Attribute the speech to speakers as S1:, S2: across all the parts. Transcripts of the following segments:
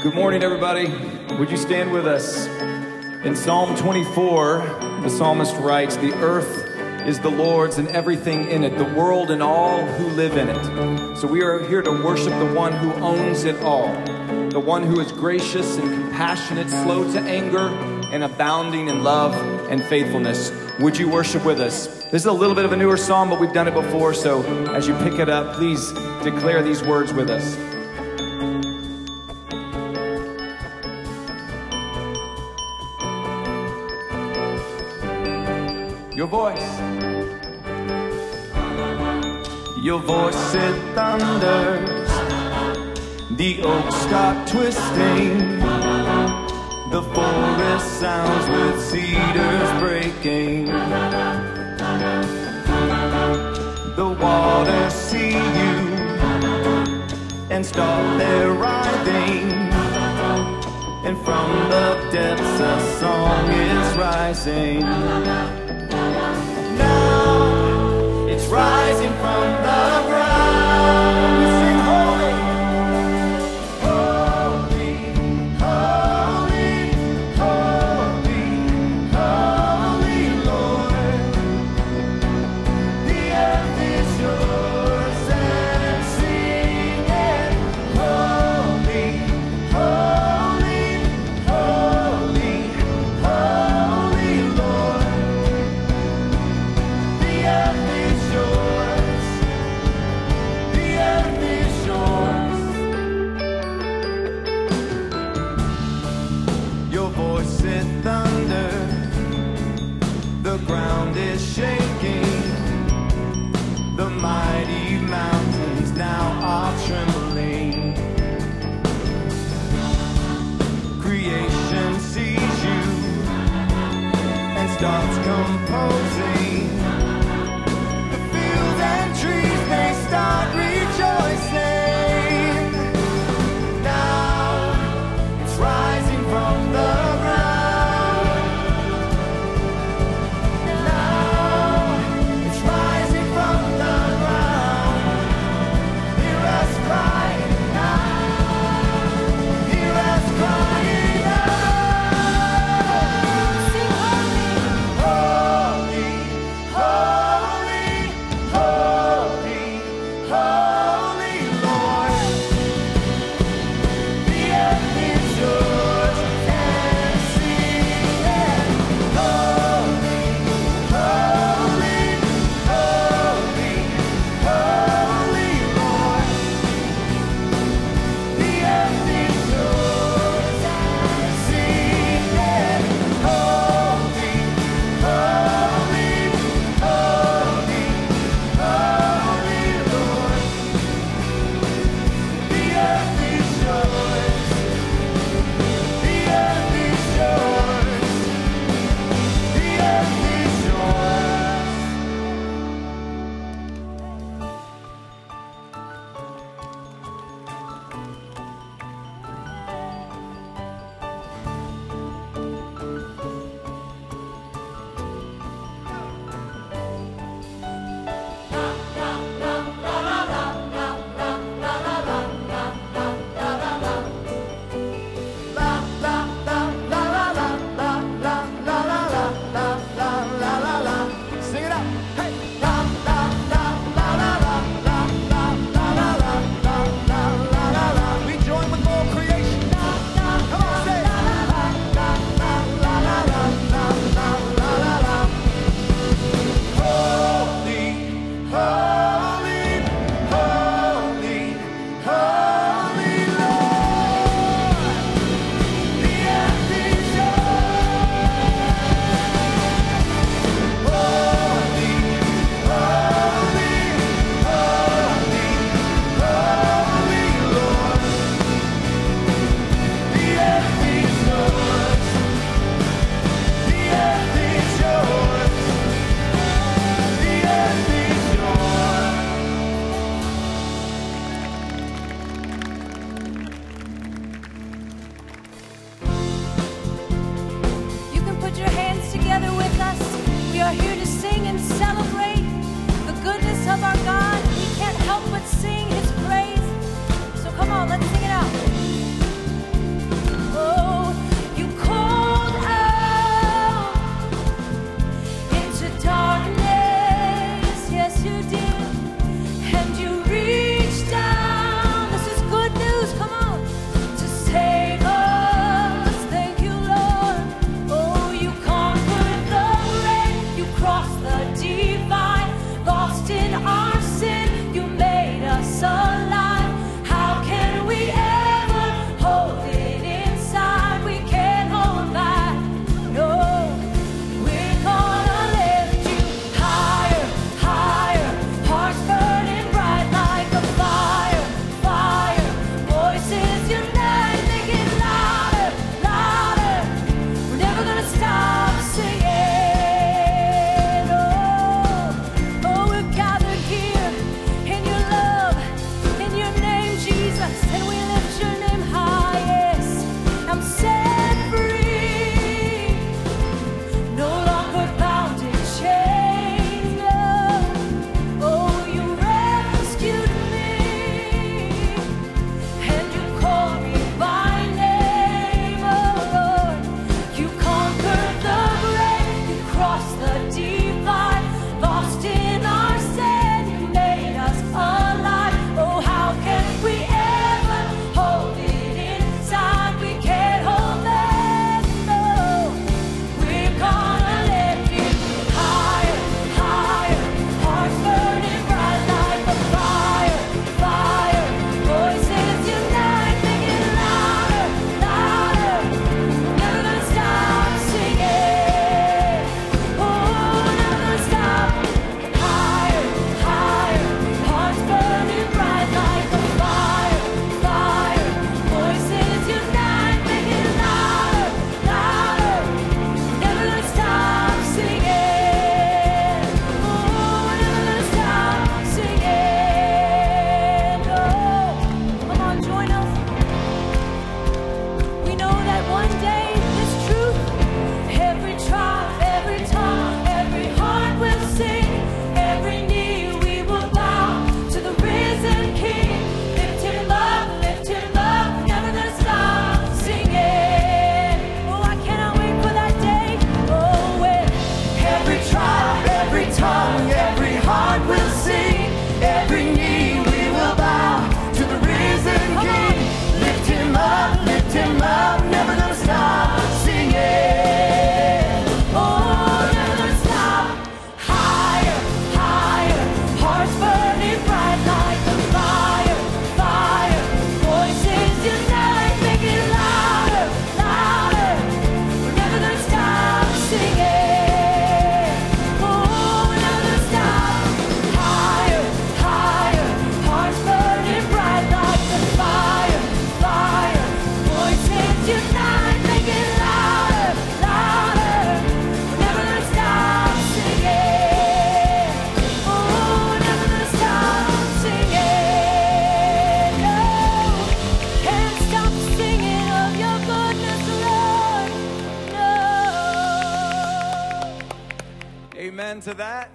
S1: Good morning, everybody. Would you stand with us? In Psalm 24, the psalmist writes, "The earth is the Lord's and everything in it, the world and all who live in it." So we are here to worship the one who owns it all, the one who is gracious and compassionate, slow to anger, and abounding in love and faithfulness. Would you worship with us? This is a little bit of a newer psalm, but we've done it before, so as you pick it up, please declare these words with us. Your voice. Your voice, it thunders. The oaks start twisting. The forest sounds with cedars breaking. The waters see you and start their writhing. And from the depths a song is rising. It's rising from the ground. We sing holy, holy, holy, holy, holy Lord. The earth is yours and sing it. Holy, holy, holy, holy Lord. The earth is yours. The earth is yours. Your voice it thunders. The ground is shaking. The mighty mountains now are trembling. Creation sees you and starts composing. The fields and trees, they start rejoicing. Now it's rising from the ground. Now it's rising from the ground. Hear us crying out. Hear us crying out. Sing holy, holy, holy, holy, holy Lord. The earth is yours and sing it. Holy, holy, holy, holy Lord. The earth is yours and sing it. Holy, holy, holy, holy Lord. The earth is yours. The earth is yours. The earth is yours. La la la la la la la la la la la la la la la la. Sing it out. Hey. La la la la la la la la la la la la la la la la. We join with all creation. Come on, say it. La la la la la la la la la la la la. Holy, holy, holy, holy Lord. The earth is yours. Holy, holy, holy, holy Lord. The earth is yours. The earth is yours. The earth is yours.
S2: You can put your hands together with us. We are here to sing and celebrate the goodness of our God. We can't help but sing His praise. So come on, let's sing it out.
S1: amen to that?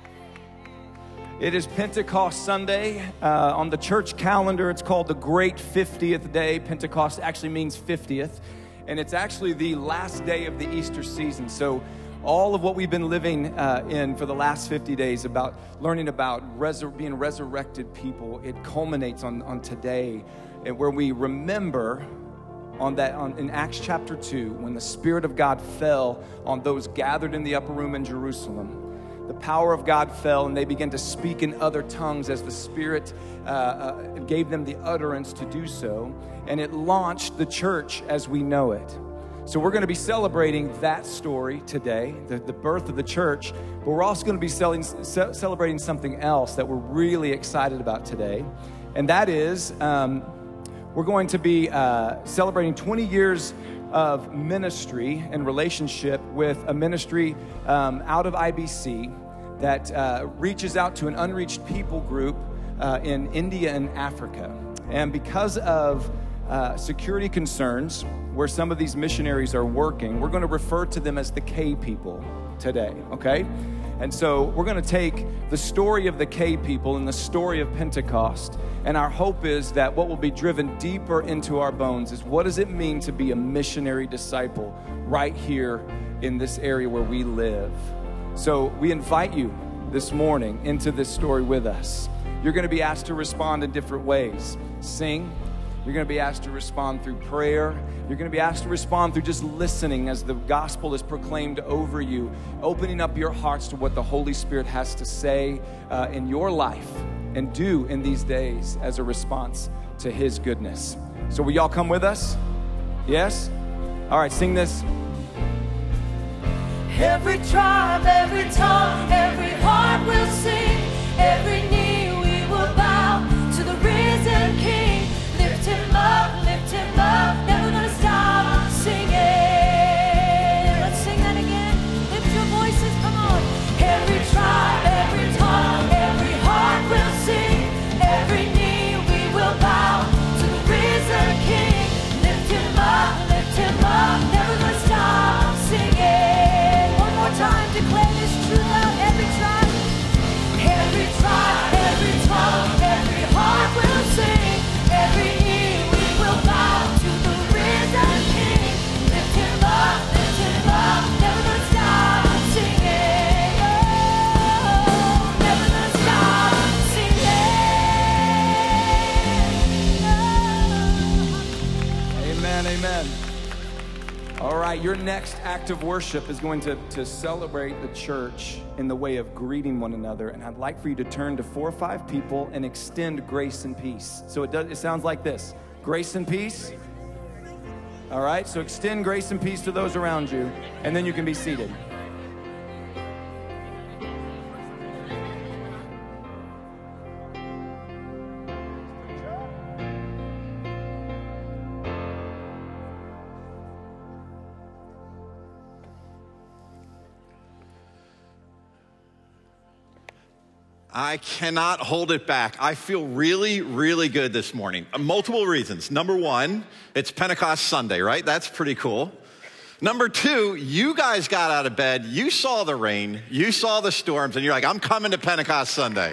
S1: It is Pentecost Sunday. On the church calendar, it's called the Great 50th Day. Pentecost actually means 50th. And it's actually the last day of the Easter season. So all of what we've been living in for the last 50 days about learning about being resurrected people, it culminates on today, and where we remember in Acts chapter 2, when the Spirit of God fell on those gathered in the upper room in Jerusalem. The power of God fell, and they began to speak in other tongues as the Spirit gave them the utterance to do so. And it launched the church as we know it. So we're going to be celebrating that story today, the birth of the church. But we're also going to be celebrating something else that we're really excited about today. And that is, we're going to be celebrating 20 years of ministry and relationship with a ministry out of IBC that reaches out to an unreached people group in India and Africa. And because of security concerns where some of these missionaries are working, we're going to refer to them as the K people today, okay? And so we're going to take the story of the K people and the story of Pentecost, and our hope is that what will be driven deeper into our bones is, what does it mean to be a missionary disciple right here in this area where we live? So we invite you this morning into this story with us. You're going to be asked to respond in different ways. Sing. You're going to be asked to respond through prayer. You're going to be asked to respond through just listening as the gospel is proclaimed over you, opening up your hearts to what the Holy Spirit has to say in your life and do in these days as a response to His goodness. So will y'all come with us? Yes? All right, sing this.
S2: Every tribe, every tongue, every heart will sing. Every knee we will bow to the risen King. Lift Him up, never gonna stop singing. Let's sing that again. Lift your voices, come on. Every tribe, every tongue, every heart will sing. Every knee we will bow to the risen King. Lift Him up, never gonna stop singing. One more time, declare this truth out. Every tribe, every tongue, every heart will sing. Every knee we will bow to the risen King. Lift Him up, never gonna stop singing. Oh, never gonna stop singing.
S1: Amen, amen. All right, your next act of worship is going to celebrate the church in the way of greeting one another. And I'd like for you to turn to 4 or 5 people and extend grace and peace. So it sounds like this. Grace and peace. All right, so extend grace and peace to those around you, and then you can be seated.
S3: I cannot hold it back. I feel really, really good this morning. Multiple reasons. Number one, it's Pentecost Sunday, right? That's pretty cool. Number two, you guys got out of bed, you saw the rain, you saw the storms, and you're like, I'm coming to Pentecost Sunday.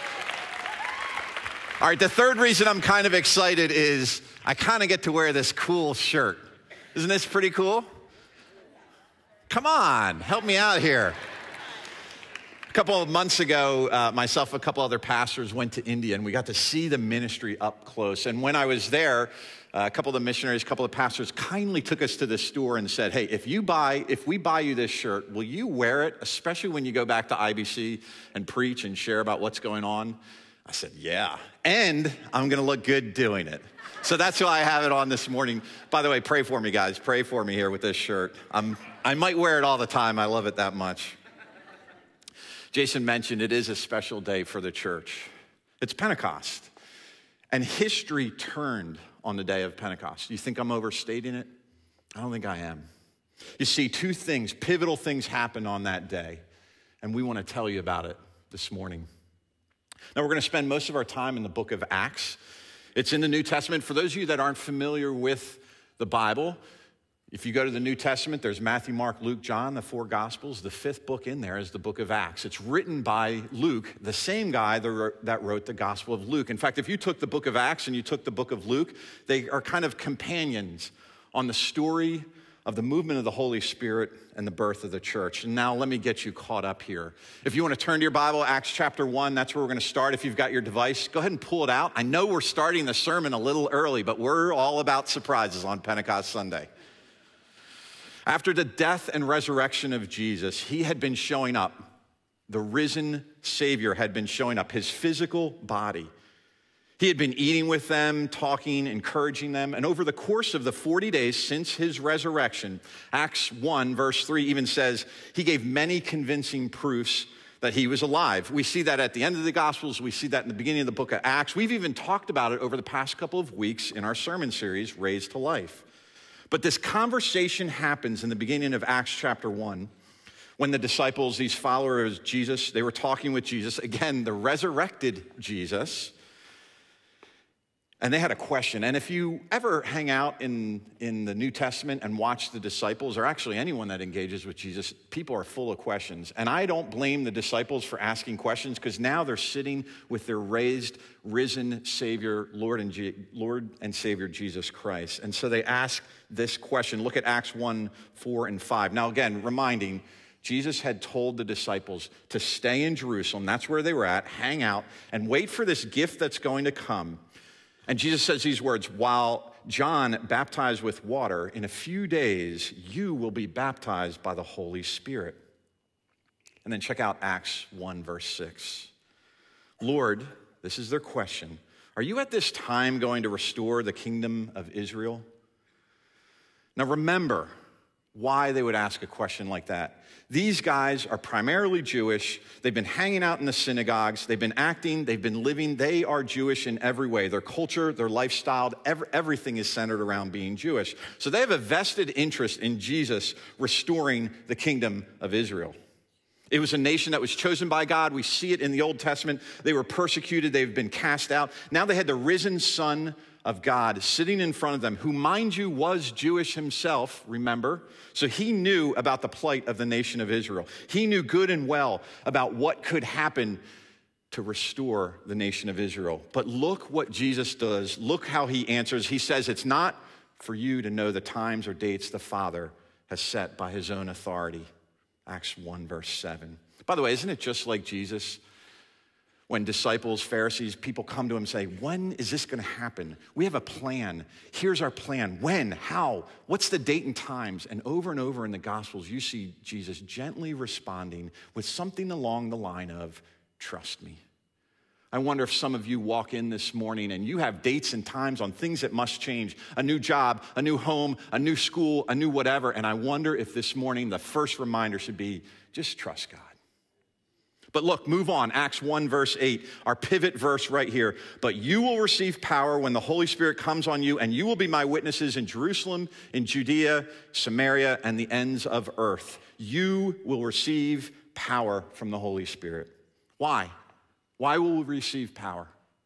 S3: All right, the third reason I'm kind of excited is I kind of get to wear this cool shirt. Isn't this pretty cool? Come on, help me out here. A couple of months ago, myself and a couple other pastors went to India, and we got to see the ministry up close. And when I was there, a couple of the missionaries, a couple of pastors kindly took us to the store and said, hey, if we buy you this shirt, will you wear it, especially when you go back to IBC and preach and share about what's going on? I said, yeah, and I'm going to look good doing it. So that's why I have it on this morning. By the way, pray for me, guys. Pray for me here with this shirt. I might wear it all the time. I love it that much. Jason mentioned it is a special day for the church. It's Pentecost. And history turned on the day of Pentecost. You think I'm overstating it? I don't think I am. You see, 2 things, pivotal things happened on that day. And we want to tell you about it this morning. Now, we're going to spend most of our time in the book of Acts. It's in the New Testament. For those of you that aren't familiar with the Bible, If you go to the New Testament, there's Matthew, Mark, Luke, John, the 4 Gospels. The 5th book in there is the book of Acts. It's written by Luke, the same guy that wrote the Gospel of Luke. In fact, if you took the book of Acts and you took the book of Luke, they are kind of companions on the story of the movement of the Holy Spirit and the birth of the church. And now let me get you caught up here. If you want to turn to your Bible, Acts chapter 1, that's where we're going to start. If you've got your device, go ahead and pull it out. I know we're starting the sermon a little early, but we're all about surprises on Pentecost Sunday. After the death and resurrection of Jesus, he had been showing up. The risen Savior had been showing up, his physical body. He had been eating with them, talking, encouraging them. And over the course of the 40 days since his resurrection, Acts 1, verse 3 even says, he gave many convincing proofs that he was alive. We see that at the end of the Gospels. We see that in the beginning of the book of Acts. We've even talked about it over the past couple of weeks in our sermon series, Raised to Life. But this conversation happens in the beginning of Acts chapter 1 when the disciples, these followers of Jesus, they were talking with Jesus, again, the resurrected Jesus. And they had a question. And if you ever hang out in the New Testament and watch the disciples, or actually anyone that engages with Jesus, people are full of questions. And I don't blame the disciples for asking questions, because now they're sitting with their risen Savior, Lord and Savior Jesus Christ. And so they ask this question. Look at Acts 1, 4, and 5. Now again, reminding, Jesus had told the disciples to stay in Jerusalem. That's where they were at, hang out, and wait for this gift that's going to come. And Jesus says these words, while John baptized with water, in a few days you will be baptized by the Holy Spirit. And then check out Acts 1, verse 6. Lord, this is their question, are you at this time going to restore the kingdom of Israel? Now remember why they would ask a question like that. These guys are primarily Jewish. They've been hanging out in the synagogues. They've been acting. They've been living. They are Jewish in every way. Their culture, their lifestyle, everything is centered around being Jewish. So they have a vested interest in Jesus restoring the kingdom of Israel. It was a nation that was chosen by God. We see it in the Old Testament. They were persecuted. They've been cast out. Now they had the risen Son of God sitting in front of them, who, mind you, was Jewish himself, remember? So he knew about the plight of the nation of Israel. He knew good and well about what could happen to restore the nation of Israel. But look what Jesus does. Look how he answers. He says, it's not for you to know the times or dates the Father has set by his own authority. Acts 1, verse 7. By the way, isn't it just like Jesus? When disciples, Pharisees, people come to him and say, when is this going to happen? We have a plan. Here's our plan. When? How? What's the date and times? And over in the Gospels, you see Jesus gently responding with something along the line of, trust me. I wonder if some of you walk in this morning and you have dates and times on things that must change. A new job, a new home, a new school, a new whatever. And I wonder if this morning the first reminder should be, just trust God. But look, move on. Acts 1, verse 8, our pivot verse right here. But you will receive power when the Holy Spirit comes on you, and you will be my witnesses in Jerusalem, in Judea, Samaria, and the ends of earth. You will receive power from the Holy Spirit. Why? Why will we receive power?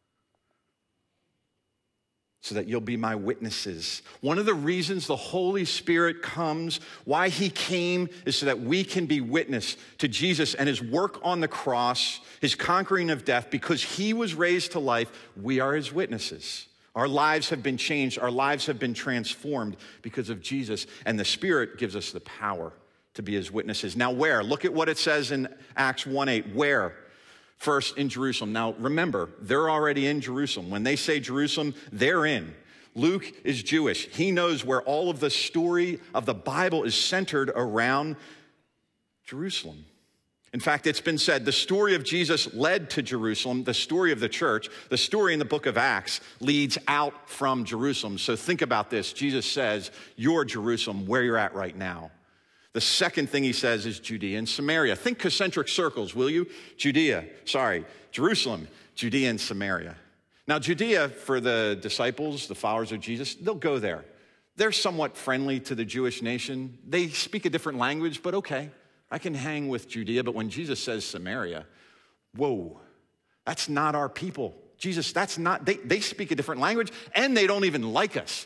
S3: So that you'll be my witnesses. One of the reasons the Holy Spirit comes, why he came, is so that we can be witness to Jesus and his work on the cross, his conquering of death. Because he was raised to life, we are his witnesses. Our lives have been changed. Our lives have been transformed because of Jesus. And the Spirit gives us the power to be his witnesses. Now where? Look at what it says in Acts 1:8. Where? First in Jerusalem. Now remember, they're already in Jerusalem. When they say Jerusalem, they're in. Luke is Jewish. He knows where all of the story of the Bible is centered around Jerusalem. In fact, it's been said the story of Jesus led to Jerusalem. The story of the church, the story in the book of Acts, leads out from Jerusalem. So think about this. Jesus says, you're Jerusalem, where you're at right now. The second thing he says is Judea and Samaria. Think concentric circles, will you? Jerusalem, Judea and Samaria. Now, Judea, for the disciples, the followers of Jesus, they'll go there. They're somewhat friendly to the Jewish nation. They speak a different language, but okay, I can hang with Judea. But when Jesus says Samaria, whoa, that's not our people. Jesus, that's not, they speak a different language, and they don't even like us.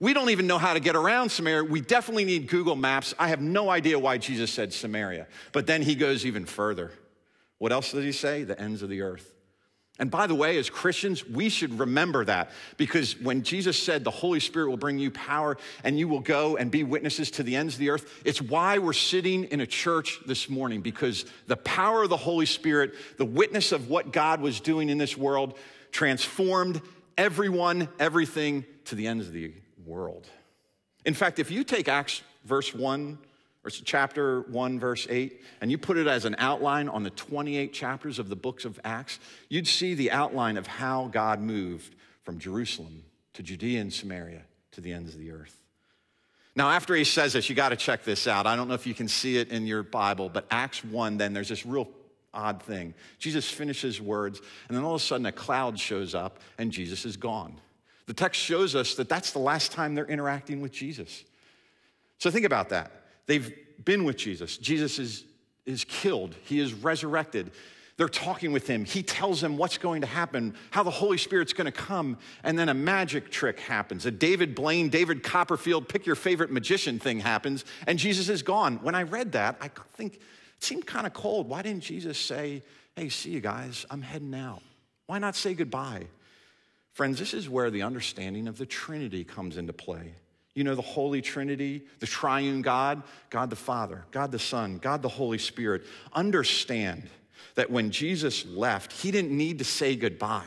S3: We don't even know how to get around Samaria. We definitely need Google Maps. I have no idea why Jesus said Samaria. But then he goes even further. What else does he say? The ends of the earth. And by the way, as Christians, we should remember that, because when Jesus said the Holy Spirit will bring you power and you will go and be witnesses to the ends of the earth, it's why we're sitting in a church this morning, because the power of the Holy Spirit, the witness of what God was doing in this world, transformed everyone, everything to the ends of the world. In fact, if you take Acts verse 1, or chapter 1, verse 8, and you put it as an outline on the 28 chapters of the books of Acts, you'd see the outline of how God moved from Jerusalem to Judea and Samaria to the ends of the earth. Now, after he says this, you got to check this out. I don't know if you can see it in your Bible, but Acts 1, then there's this real odd thing. Jesus finishes words, and then all of a sudden a cloud shows up, and Jesus is gone. The text shows us that that's the last time they're interacting with Jesus. So think about that. They've been with Jesus. Jesus is killed. He is resurrected. They're talking with him. He tells them what's going to happen, how the Holy Spirit's going to come, and then a magic trick happens. A David Blaine, David Copperfield, pick your favorite magician thing happens, and Jesus is gone. When I read that, I think it seemed kind of cold. Why didn't Jesus say, hey, see you guys, I'm heading out? Why not say goodbye? Friends, this is where the understanding of the Trinity comes into play. You know, the Holy Trinity, the triune God, God the Father, God the Son, God the Holy Spirit. Understand that when Jesus left, he didn't need to say goodbye.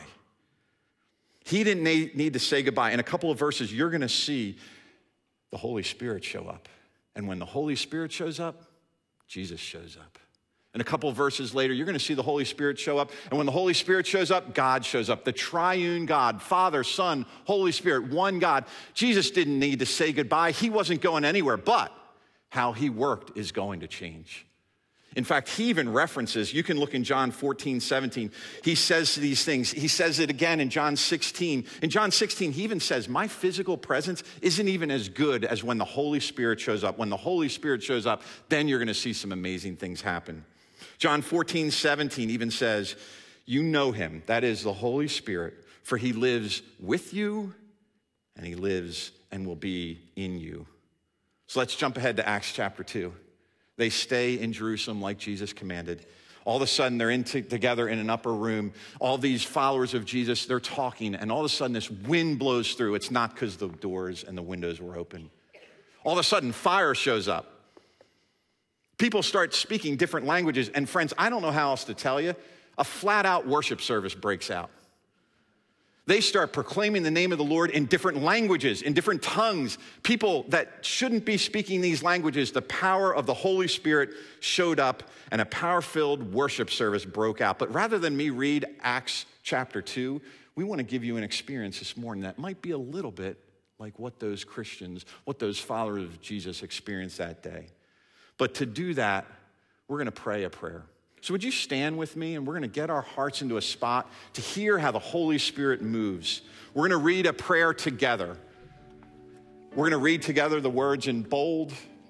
S3: He didn't need to say goodbye. In a couple of verses, you're going to see the Holy Spirit show up. And when the Holy Spirit shows up, Jesus shows up. And a couple of verses later, you're going to see the Holy Spirit show up. And when the Holy Spirit shows up, God shows up. The triune God, Father, Son, Holy Spirit, one God. Jesus didn't need to say goodbye. He wasn't going anywhere, but how he worked is going to change. In fact, he even references, you can look in John 14, 17. He says these things. He says it again in John 16. In John 16, he even says, my physical presence isn't even as good as when the Holy Spirit shows up. When the Holy Spirit shows up, then you're going to see some amazing things happen. John 14, 17 even says, you know him, that is the Holy Spirit, for he lives with you and he lives and will be in you. So let's jump ahead to Acts chapter 2. They stay in Jerusalem like Jesus commanded. All of a sudden, they're together in an upper room. All these followers of Jesus, they're talking, and all of a sudden, this wind blows through. It's not because the doors and the windows were open. All of a sudden, fire shows up. People start speaking different languages, and friends, I don't know how else to tell you. A flat-out worship service breaks out. They start proclaiming the name of the Lord in different languages, in different tongues. People that shouldn't be speaking these languages, the power of the Holy Spirit showed up and a power-filled worship service broke out. But rather than me read Acts chapter 2, we want to give you an experience this morning that might be a little bit like what those Christians, what those followers of Jesus experienced that day. But to do that, we're going to pray a prayer. So would you stand with me, and we're going to get our hearts into a spot to hear how the Holy Spirit moves. We're going to read a prayer together. We're going to read together the words in bold,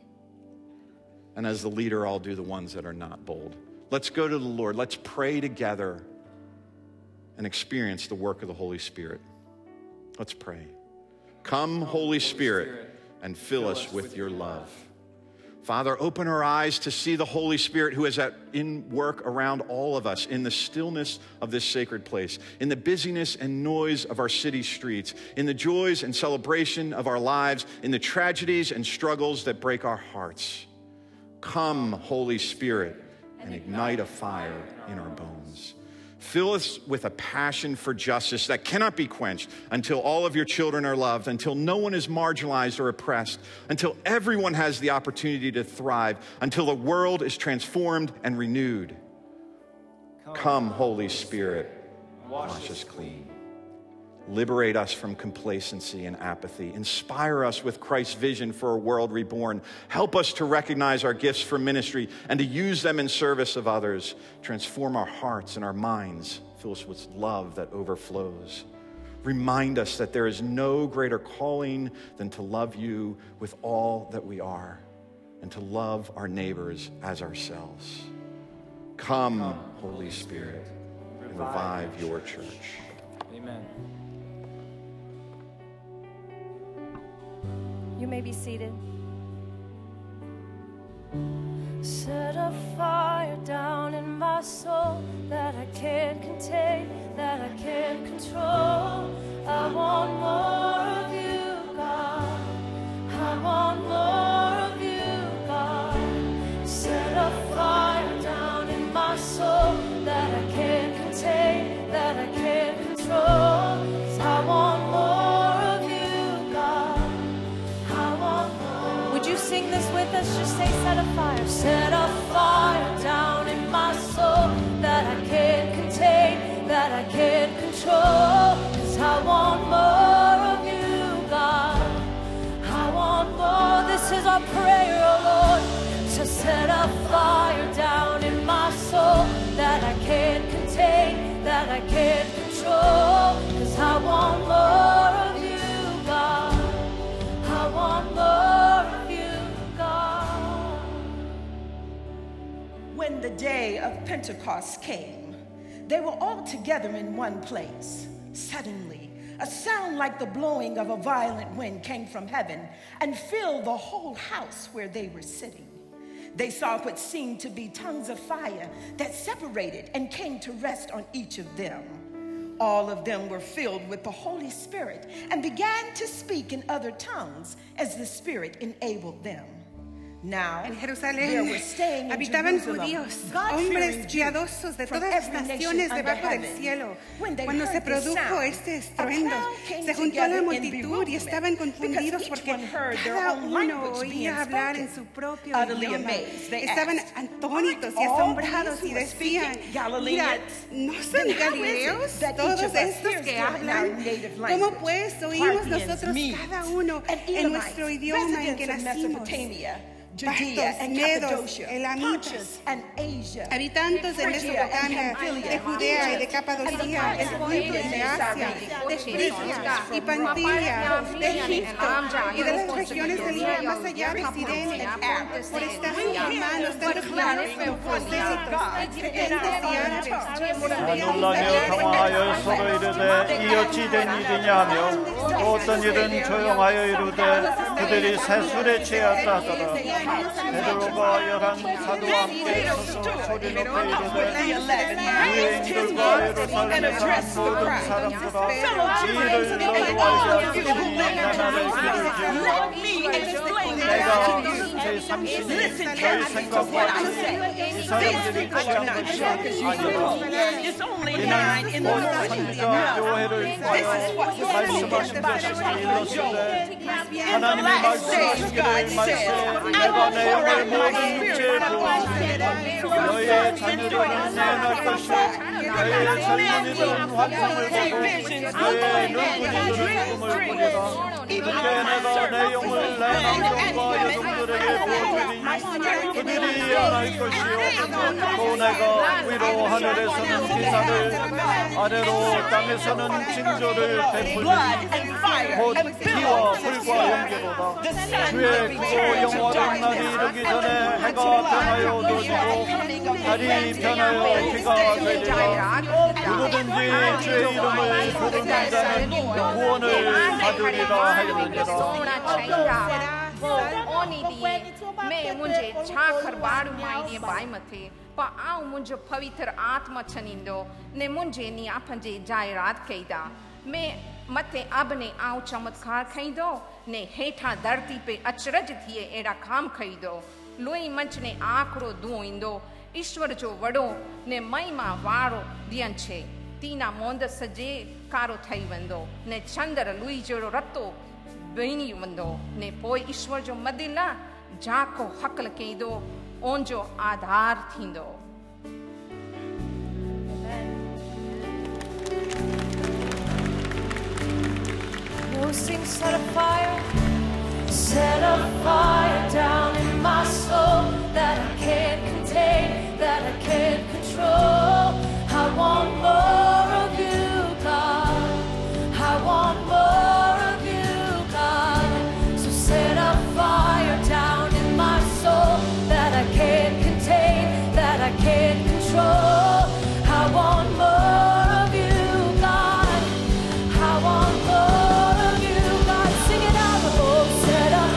S3: and as the leader, I'll do the ones that are not bold. Let's go to the Lord. Let's pray together and experience the work of the Holy Spirit. Let's pray. Come, Holy Spirit, and fill us with your love. Father, open our eyes to see the Holy Spirit who is in work around all of us in the stillness of this sacred place, in the busyness and noise of our city streets, in the joys and celebration of our lives, in the tragedies and struggles that break our hearts. Come, Holy Spirit, and ignite a fire in our bones. Fill us with a passion for justice that cannot be quenched until all of your children are loved, until no one is marginalized or oppressed, until everyone has the opportunity to thrive, until the world is transformed and renewed. Come, Holy Spirit, wash us clean. Liberate us from complacency and apathy. Inspire us with Christ's vision for a world reborn. Help us to recognize our gifts for ministry and to use them in service of others. Transform our hearts and our minds. Fill us with love that overflows. Remind us that there is no greater calling than to love you with all that we are and to love our neighbors as ourselves. Come, Holy Spirit, and revive your church.
S1: Amen.
S2: You may be seated. Set a fire down in my soul that I can't contain, that I can't control. I want more of you, God. I want more of you, God. Set a fire down in my soul that I can't contain, that I can't control. 'Cause I want more of you, God. I want more. Would you sing this with us? Just say, set a fire. Set a fire down in my soul that I can't contain, that I can't control. 'Cause I want more of you, God. I want more. This is our prayer, oh Lord. To set a fire down in my soul that I can't contain, that I can't control. 'Cause I want more of you, God. I want more of you, God.
S4: When the day of Pentecost came, they were all together in one place. Suddenly, a sound like the blowing of a violent wind came from heaven and filled the whole house where they were sitting. They saw what seemed to be tongues of fire that separated and came to rest on each of them. All of them were filled with the Holy Spirit and began to speak in other tongues as the Spirit enabled them. Now,
S5: En
S4: there
S5: Jerusalén
S4: were staying in
S5: habitaban
S4: Jerusalem
S5: judíos,
S4: God-fearing
S5: hombres
S4: Jews
S5: piadosos de
S4: from
S5: todas las
S4: every nation
S5: naciones
S4: under
S5: debajo del
S4: heaven.
S5: cielo.
S4: When they
S5: Cuando se
S4: heard this
S5: produjo
S4: sound,
S5: este
S4: a
S5: estruendo,
S4: crowd came
S5: se juntó
S4: together
S5: la
S4: in
S5: multitud y estaban
S4: bewilderment,
S5: confundidos
S4: because
S5: porque
S4: each one heard their
S5: cada
S4: own
S5: uno
S4: language being
S5: oía hablar en
S4: spoken.
S5: su propio
S4: Utterly
S5: idioma.
S4: amazed, they
S5: Estaban
S4: asked,
S5: atónitos y
S4: "Aren't all
S5: asombrados
S4: these
S5: y
S4: who are
S5: decían,
S4: speaking
S5: mira,
S4: Galileans?
S5: ¿no son
S4: Then how is it
S5: galileos
S4: that each
S5: todos
S4: of us
S5: estos
S4: hears
S5: que
S4: them in our
S5: hablan?
S4: native
S5: ¿Cómo
S4: language?
S5: pues oímos
S4: Parthians,
S5: nosotros
S4: Medes,
S5: cada uno
S4: and
S5: en
S4: Elamites,
S5: nuestro idioma en que
S4: residents of
S5: nacimos?
S4: Mesopotamia, Judea
S5: Partos,
S4: and
S5: Medos,
S4: Cappadocia,
S5: Elamitas,
S4: Pontus and Asia,
S5: habitantes de
S4: Phrygia and
S5: Mesopotamia,
S4: Pamphylia,
S5: de Judea y de
S4: Egypt,
S5: Capadocia,
S4: and the parts of
S5: pueblos
S4: Libya
S5: de
S4: and
S5: Asia,
S4: Cyrene,
S5: de Frigia y Panfilia, de Egipto y de las regiones del mar más allá de Sirene, por estados hermanos, tanto judíos como prosélitos, gentes y árabes.
S6: 놀라며 당황하여 서로 이르되 이 어찌 된 일이냐 하며 또 어떤 일은 조용하여 이르되 그들이 새술에 취하였다 하더라. 베드로가 열한 사도와 함께 서서 소리 높여 이르되 유대인들과 예루살렘에 사는 모든 사람들아 이 일을 너희와 알게 하시니 나를 길을 지우라. 내가 제3신이 너희 생각과 같이 이 사람들이 취한 것이 아니라 이는 곧 선지자 요엘을 통하여 말씀하신 것이 이루어지되 하나님이 말씀하시기를 말씀 내가 내 영을 모든 육체에 부어 너희의 자녀들은 내어날 것이요 너희의 젊은이들은 환상을 보고 너희의 늙은이들은 꿈을 꾸리라. 그때 내가 내 영을 내 남종과 여종들에게 부어주리니 그들이 알할 것이요 또 내가 위로 하늘에서는 기사를 아래로 땅에서는 징조를 베풀리니 곧 비와 불과 연기로다. 주의 크고 영원한 날이 이르기 전에 해가 변하여 어두워지고 달이 변하여 비가 되리라. 누구든지 주의 이름을 부르는 자는 구원을 받으리라 하였느니라.
S7: मैं मुंहिंजे छा खरबाड़ माई by मथे पर आऊं मुंहिंजो पवित्र आत्मा छनींदो ने मुंहिंजे नियापन जे जायरात कईदा मैं मथे अब ने आऊं चमत्कार खईंदो ने हेठां धरती पे अचरज थिए अहिड़ा काम खईंदो लोई मंच ने आकड़ो दूं ईंदो ईश्वर जो वॾो ने महिमा वारो ॾियनि छे तीना मोंद सजे कारो ठही वेंदो ने चंद्र लुई जहिड़ो रतो बहिनी वेंदो ने पोइ ईश्वर जो मदिल जाको हक़ल कईंदो ओन जो आधार थींदो.
S2: We'll sing, set a fire down in my soul that I can't contain, that I can't control. I want more of you, God. I want more of you, God. So set a fire down in my soul that I can't contain, that I can't control. I want more of you, God. I want more of you, God. Sing it out, oh, set a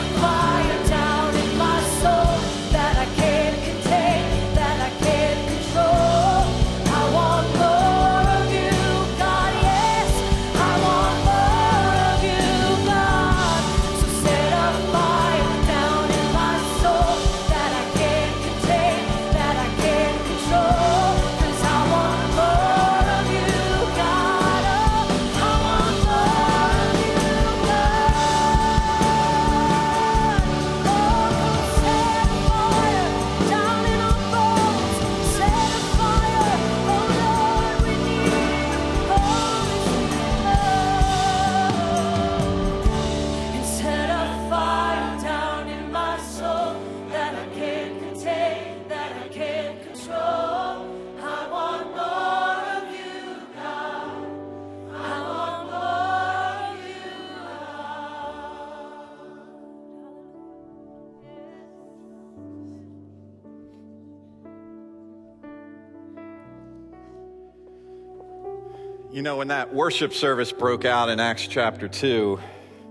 S3: You know, when that worship service broke out in Acts chapter 2,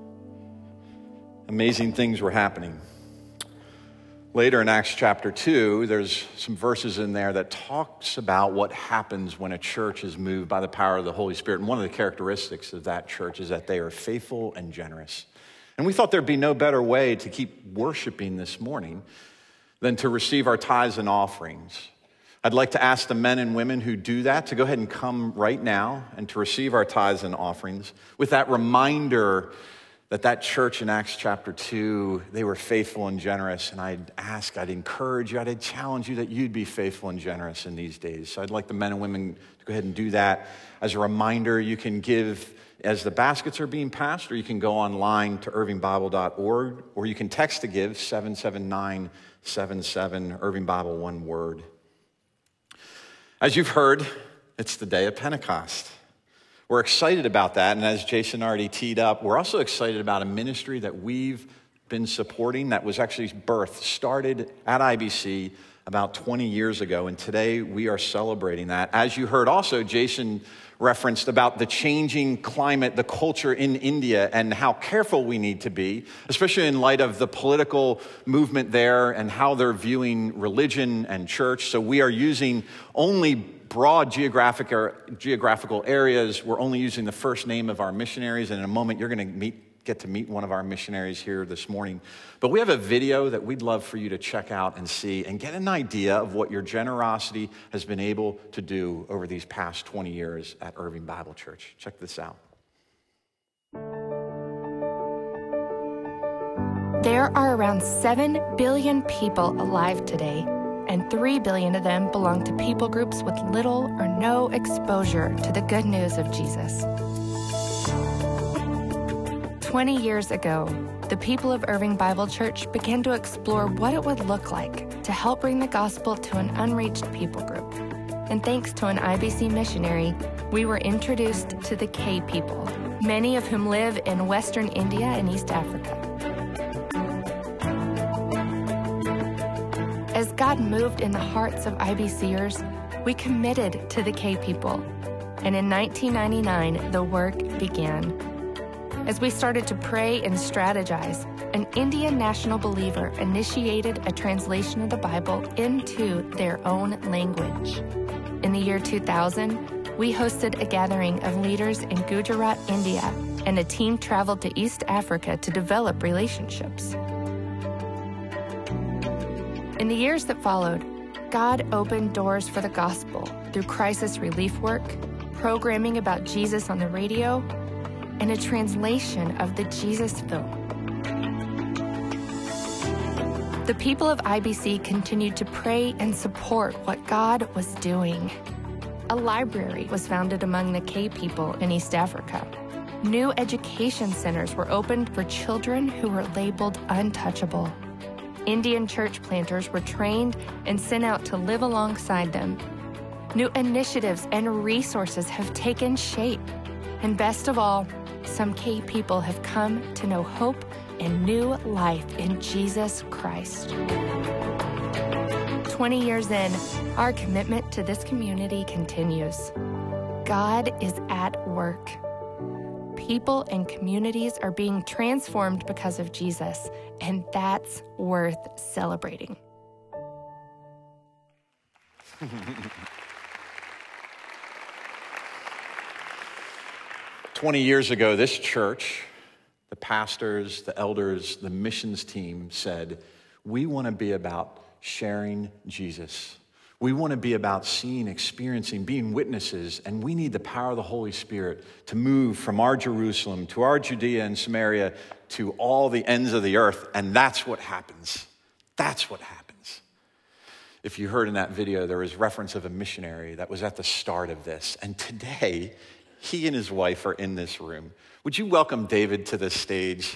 S3: amazing things were happening. Later in Acts chapter 2, there's some verses in there that talks about what happens when a church is moved by the power of the Holy Spirit. And one of the characteristics of that church is that they are faithful and generous. And we thought there'd be no better way to keep worshiping this morning than to receive our tithes and offerings. I'd like to ask the men and women who do that to go ahead and come right now and to receive our tithes and offerings with that reminder that that church in Acts chapter 2, they were faithful and generous. And I'd encourage you, I'd challenge you that you'd be faithful and generous in these days. So I'd like the men and women to go ahead and do that. As a reminder, you can give as the baskets are being passed, or you can go online to irvingbible.org, or you can text to give 77977, Irving Bible, one word. As you've heard, it's the day of Pentecost. We're excited about that, and as Jason already teed up, we're also excited about a ministry that we've been supporting that was actually started at IBC about 20 years ago, and today we are celebrating that. As you heard also, Jason referenced about the changing climate, the culture in India, and how careful we need to be, especially in light of the political movement there and how they're viewing religion and church. So we are using only broad geographical areas. We're only using the first name of our missionaries, and in a moment you're going to get to meet one of our missionaries here this morning. But we have a video that we'd love for you to check out and see and get an idea of what your generosity has been able to do over these past 20 years at Irving Bible Church. Check this out.
S8: There are around 7 billion people alive today, and 3 billion of them belong to people groups with little or no exposure to the good news of Jesus. 20 years ago, the people of Irving Bible Church began to explore what it would look like to help bring the gospel to an unreached people group. And thanks to an IBC missionary, we were introduced to the K people, many of whom live in Western India and East Africa. As God moved in the hearts of IBCers, we committed to the K people. And in 1999, the work began. As we started to pray and strategize, an Indian national believer initiated a translation of the Bible into their own language. In the year 2000, we hosted a gathering of leaders in Gujarat, India, and a team traveled to East Africa to develop relationships. In the years that followed, God opened doors for the gospel through crisis relief work, programming about Jesus on the radio, and a translation of the Jesus film. The people of IBC continued to pray and support what God was doing. A library was founded among the K people in East Africa. New education centers were opened for children who were labeled untouchable. Indian church planters were trained and sent out to live alongside them. New initiatives and resources have taken shape. And best of all, some K people have come to know hope and new life in Jesus Christ. 20 years in, our commitment to this community continues. God is at work. People and communities are being transformed because of Jesus, and that's worth celebrating.
S3: 20 years ago, this church, the pastors, the elders, the missions team said, we want to be about sharing Jesus. We want to be about seeing, experiencing, being witnesses, and we need the power of the Holy Spirit to move from our Jerusalem to our Judea and Samaria to all the ends of the earth, and that's what happens. That's what happens. If you heard in that video, there was reference of a missionary that was at the start of this, and today, he and his wife are in this room. Would you welcome David to the stage?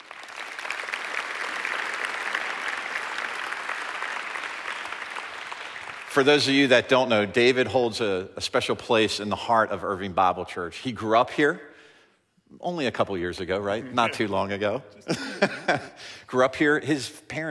S3: For those of you that don't know, David holds a special place in the heart of Irving Bible Church. He grew up here only a couple years ago, right? Not too long ago. Grew up here. His parents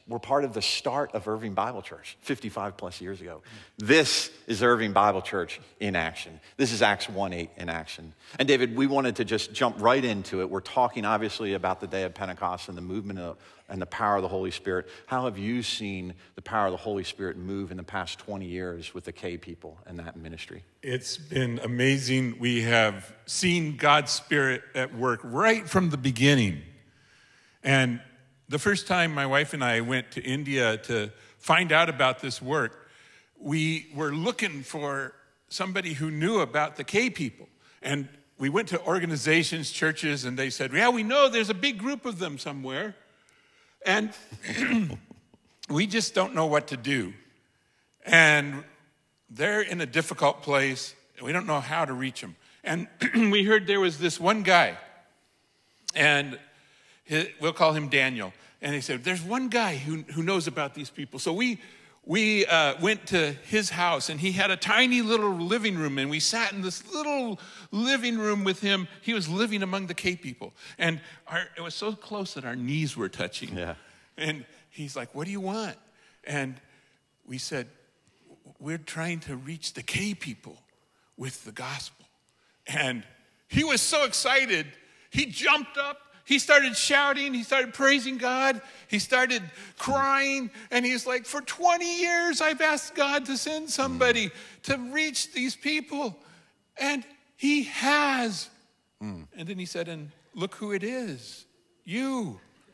S3: were part of the start of Irving Bible Church 55 plus years ago. This is Irving Bible Church in action. This is Acts 1:8 in action. And David, we wanted to just jump right into it. We're talking obviously about the day of Pentecost and the movement and the power of the Holy Spirit. How have you seen the power of the Holy Spirit move in the past 20 years with the K people and that ministry?
S9: It's been amazing. We have seen God's Spirit at work right from the beginning. And the first time my wife and I went to India to find out about this work, we were looking for somebody who knew about the K people. And we went to organizations, churches, and they said, yeah, we know there's a big group of them somewhere. And we just don't know what to do. And they're in a difficult place, and we don't know how to reach them. And we heard there was this one guy, and we'll call him Daniel. And he said, there's one guy who knows about these people. So we went to his house, and he had a tiny little living room, and we sat in this little living room with him. He was living among the K people. And it was so close that our knees were touching.
S3: Yeah.
S9: And he's like, what do you want? And we said, we're trying to reach the K people with the gospel. And he was so excited. He jumped up. He started shouting. He started praising God. He started crying. And he's like, for 20 years, I've asked God to send somebody to reach these people. And he has. And then he said, and look who it is. You.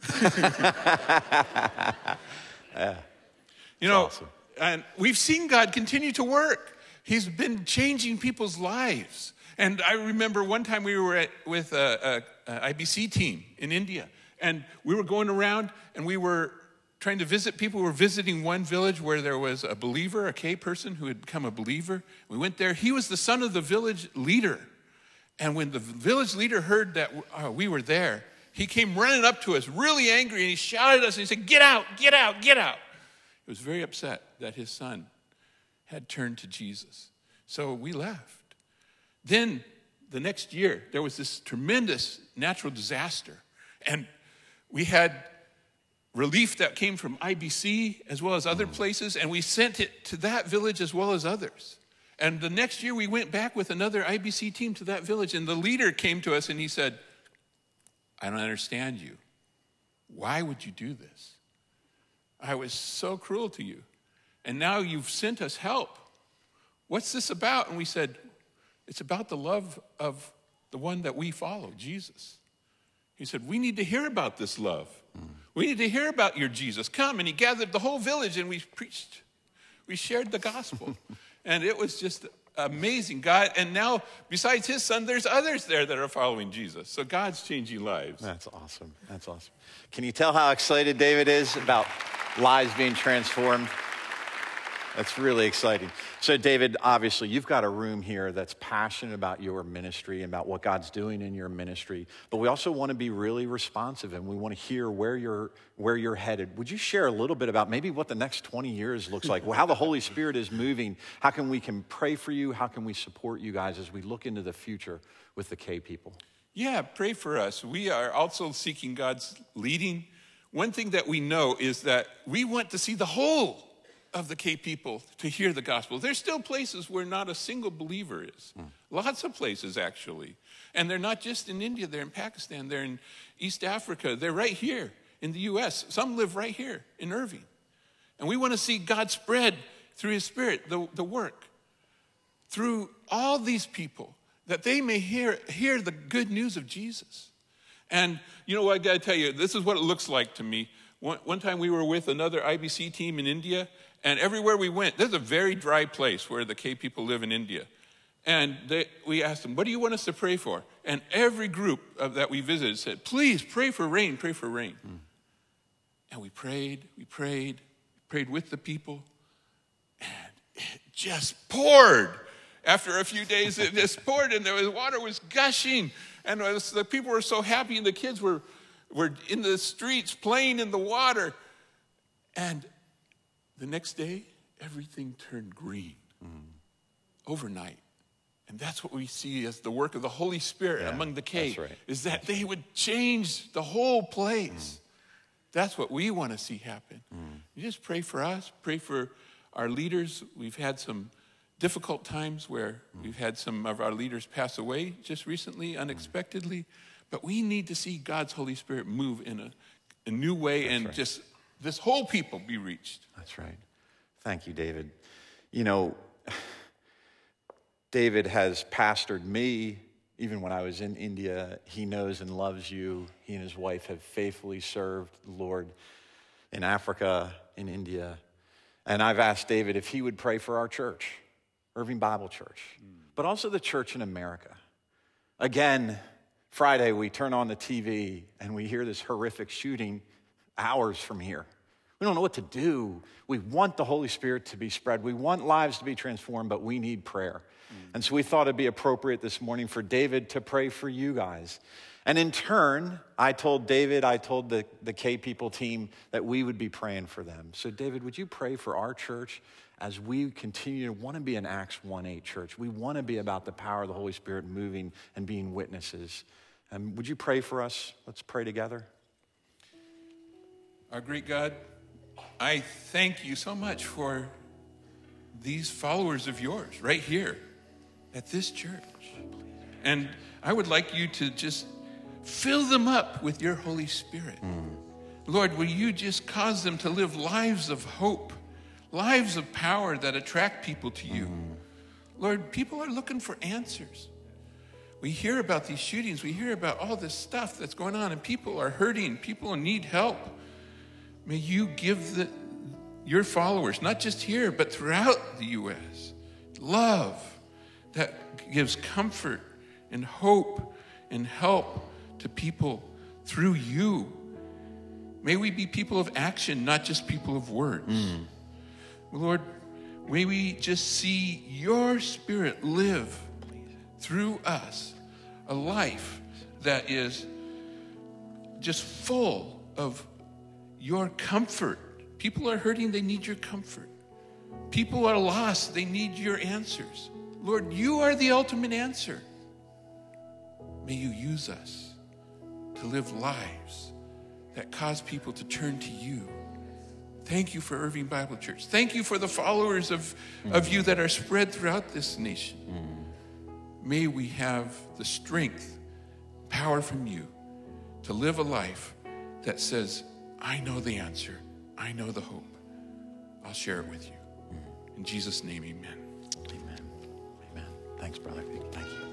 S9: You know,
S3: awesome.
S9: And we've seen God continue to work. He's been changing people's lives. And I remember one time we were with a IBC team in India, and we were going around and we were trying to visit people. We were visiting one village where there was a believer, a K person who had become a believer. We went there. He was the son of the village leader. And when the village leader heard that we were there, he came running up to us really angry, and he shouted at us and he said, get out, get out, get out. He was very upset that his son had turned to Jesus. So we left. Then the next year, there was this tremendous natural disaster. And we had relief that came from IBC as well as other places, and we sent it to that village as well as others. And the next year, we went back with another IBC team to that village, and the leader came to us and he said, I don't understand you. Why would you do this? I was so cruel to you. And now you've sent us help. What's this about? And we said, it's about the love of the one that we follow, Jesus. He said, we need to hear about this love. We need to hear about your Jesus. Come. And he gathered the whole village and we preached. We shared the gospel. And it was just amazing. God, and now besides his son, there's others there that are following Jesus. So God's changing lives.
S3: That's awesome. That's awesome. Can you tell how excited David is about lives being transformed? That's really exciting. So David, obviously you've got a room here that's passionate about your ministry and about what God's doing in your ministry, but we also want to be really responsive and we want to hear where you're headed. Would you share a little bit about maybe what the next 20 years looks like, how the Holy Spirit is moving, how can we pray for you, how can we support you guys as we look into the future with the K people?
S9: Yeah, pray for us. We are also seeking God's leading. One thing that we know is that we want to see the whole of the K people to hear the gospel. There's still places where not a single believer is. Lots of places, actually. And they're not just in India, they're in Pakistan, they're in East Africa, they're right here in the U.S. Some live right here in Irving. And we want to see God spread through his Spirit, the work, through all these people, that they may hear the good news of Jesus. And you know what, I got to tell you, this is what it looks like to me. One time we were with another IBC team in India, and everywhere we went, there's a very dry place where the K people live in India. And we asked them, what do you want us to pray for? And every group that we visited said, please pray for rain, pray for rain. And we prayed with the people, and it just poured. After a few days, it just poured, and the water was gushing. And the people were so happy, and the kids were in the streets playing in the water. And the next day, everything turned green overnight. And that's what we see as the work of the Holy Spirit among the K, is that they would change the whole place. That's what we want to see happen. You just pray for us, pray for our leaders. We've had some difficult times where we've had some of our leaders pass away just recently, unexpectedly. But we need to see God's Holy Spirit move in a new way. That's right. Just this whole people be reached.
S3: That's right. Thank you, David. You know, David has pastored me even when I was in India. He knows and loves you. He and his wife have faithfully served the Lord in Africa, in India. And I've asked David if he would pray for our church, Irving Bible Church, but also the church in America. Again, Friday we turn on the TV and we hear this horrific shooting hours from here. We don't know what to do. We want the Holy Spirit to be spread. We want lives to be transformed, but we need prayer. And so we thought it'd be appropriate this morning for David to pray for you guys. And in turn, I told David, I told the K People team that we would be praying for them. So David, would you pray for our church as we continue to want to be an Acts 1:8 church? We want to be about the power of the Holy Spirit moving and being witnesses. And would you pray for us? Let's pray together.
S9: Our great God, I thank you so much for these followers of yours right here at this church. And I would like you to just fill them up with your Holy Spirit. Lord, will you just cause them to live lives of hope, lives of power that attract people to you? Lord, people are looking for answers. We hear about these shootings. We hear about all this stuff that's going on, and people are hurting. People need help. May you give your followers, not just here, but throughout the U.S., love that gives comfort and hope and help to people through you. May we be people of action, not just people of words. Lord, may we just see your Spirit live through us a life that is just full of your comfort. People are hurting, they need your comfort. People are lost, they need your answers. Lord, you are the ultimate answer. May you use us to live lives that cause people to turn to you. Thank you for Irving Bible Church. Thank you for the followers of you that are spread throughout this nation. May we have the strength, power from you to live a life that says, I know the answer. I know the hope. I'll share it with you. In Jesus' name, amen.
S3: Amen. Amen. Thanks, brother. Thank you.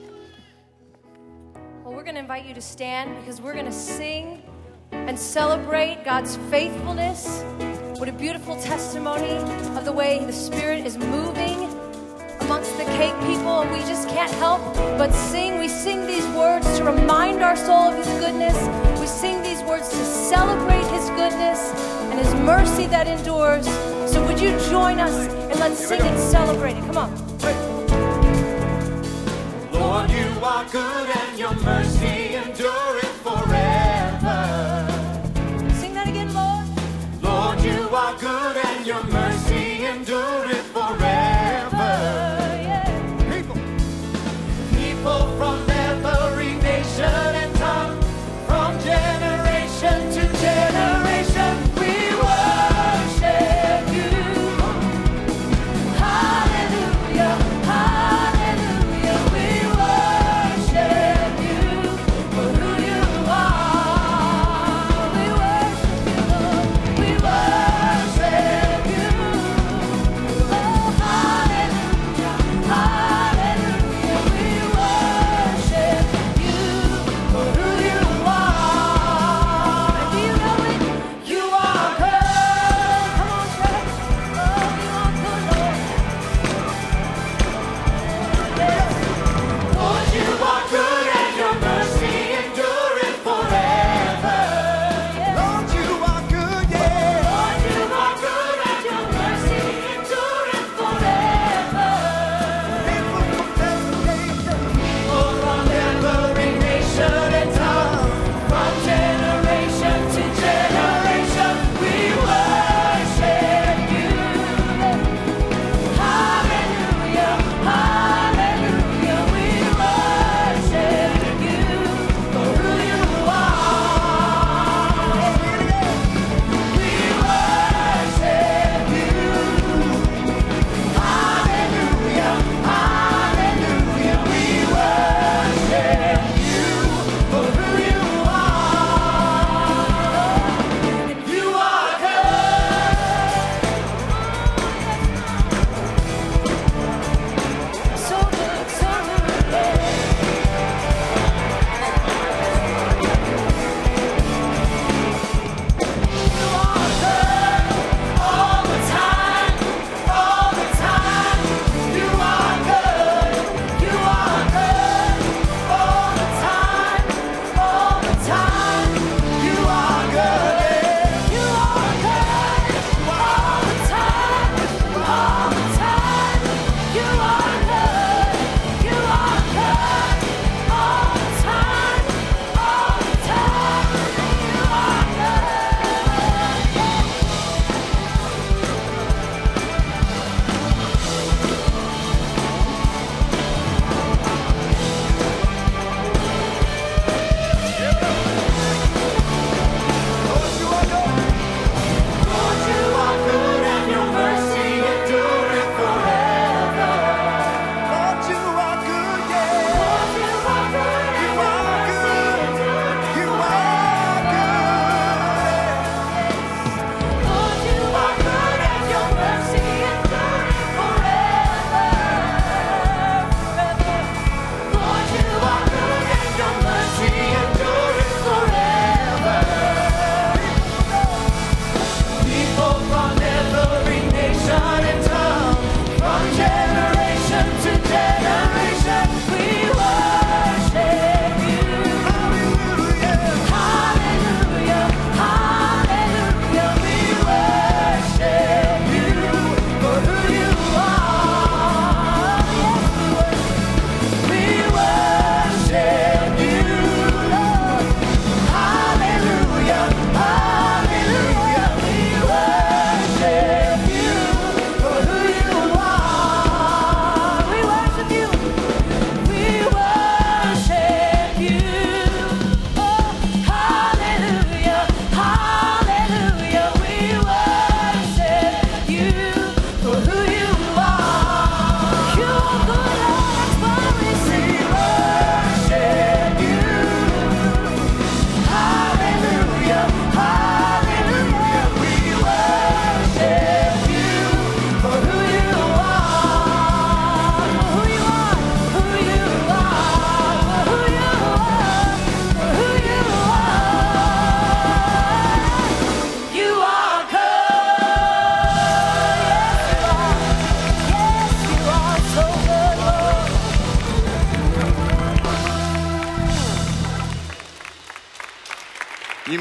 S2: Well, we're going to invite you to stand because we're going to sing and celebrate God's faithfulness. What a beautiful testimony of the way the Spirit is moving amongst the Cake people, and we just can't help but sing. We sing these words to remind our soul of His goodness. We sing these words to celebrate His goodness and His mercy that endures. So would you join us and let's sing and celebrate it. Come on.
S1: Lord, you are good and your mercy endureth forever.
S2: Sing that again, Lord.
S1: Lord, you are good and your mercy endureth forever. People from every nation and tongue, from generation to generation, we worship you. Hallelujah, hallelujah, we worship you for who you are.